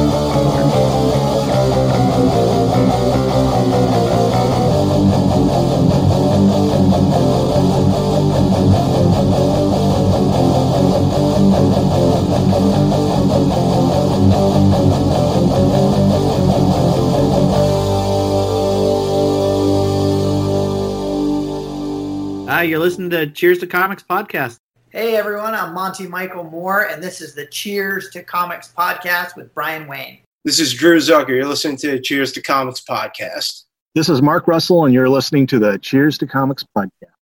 Speaker 6: Hi, you're listening to Cheers to Comics podcast.
Speaker 7: Hey everyone, I'm Monty Michael Moore, and this is the Cheers to Comics podcast with Brian Wayne.
Speaker 8: This is Drew Zucker. You're listening to Cheers to Comics podcast.
Speaker 9: This is Mark Russell, and you're listening to the Cheers to Comics podcast.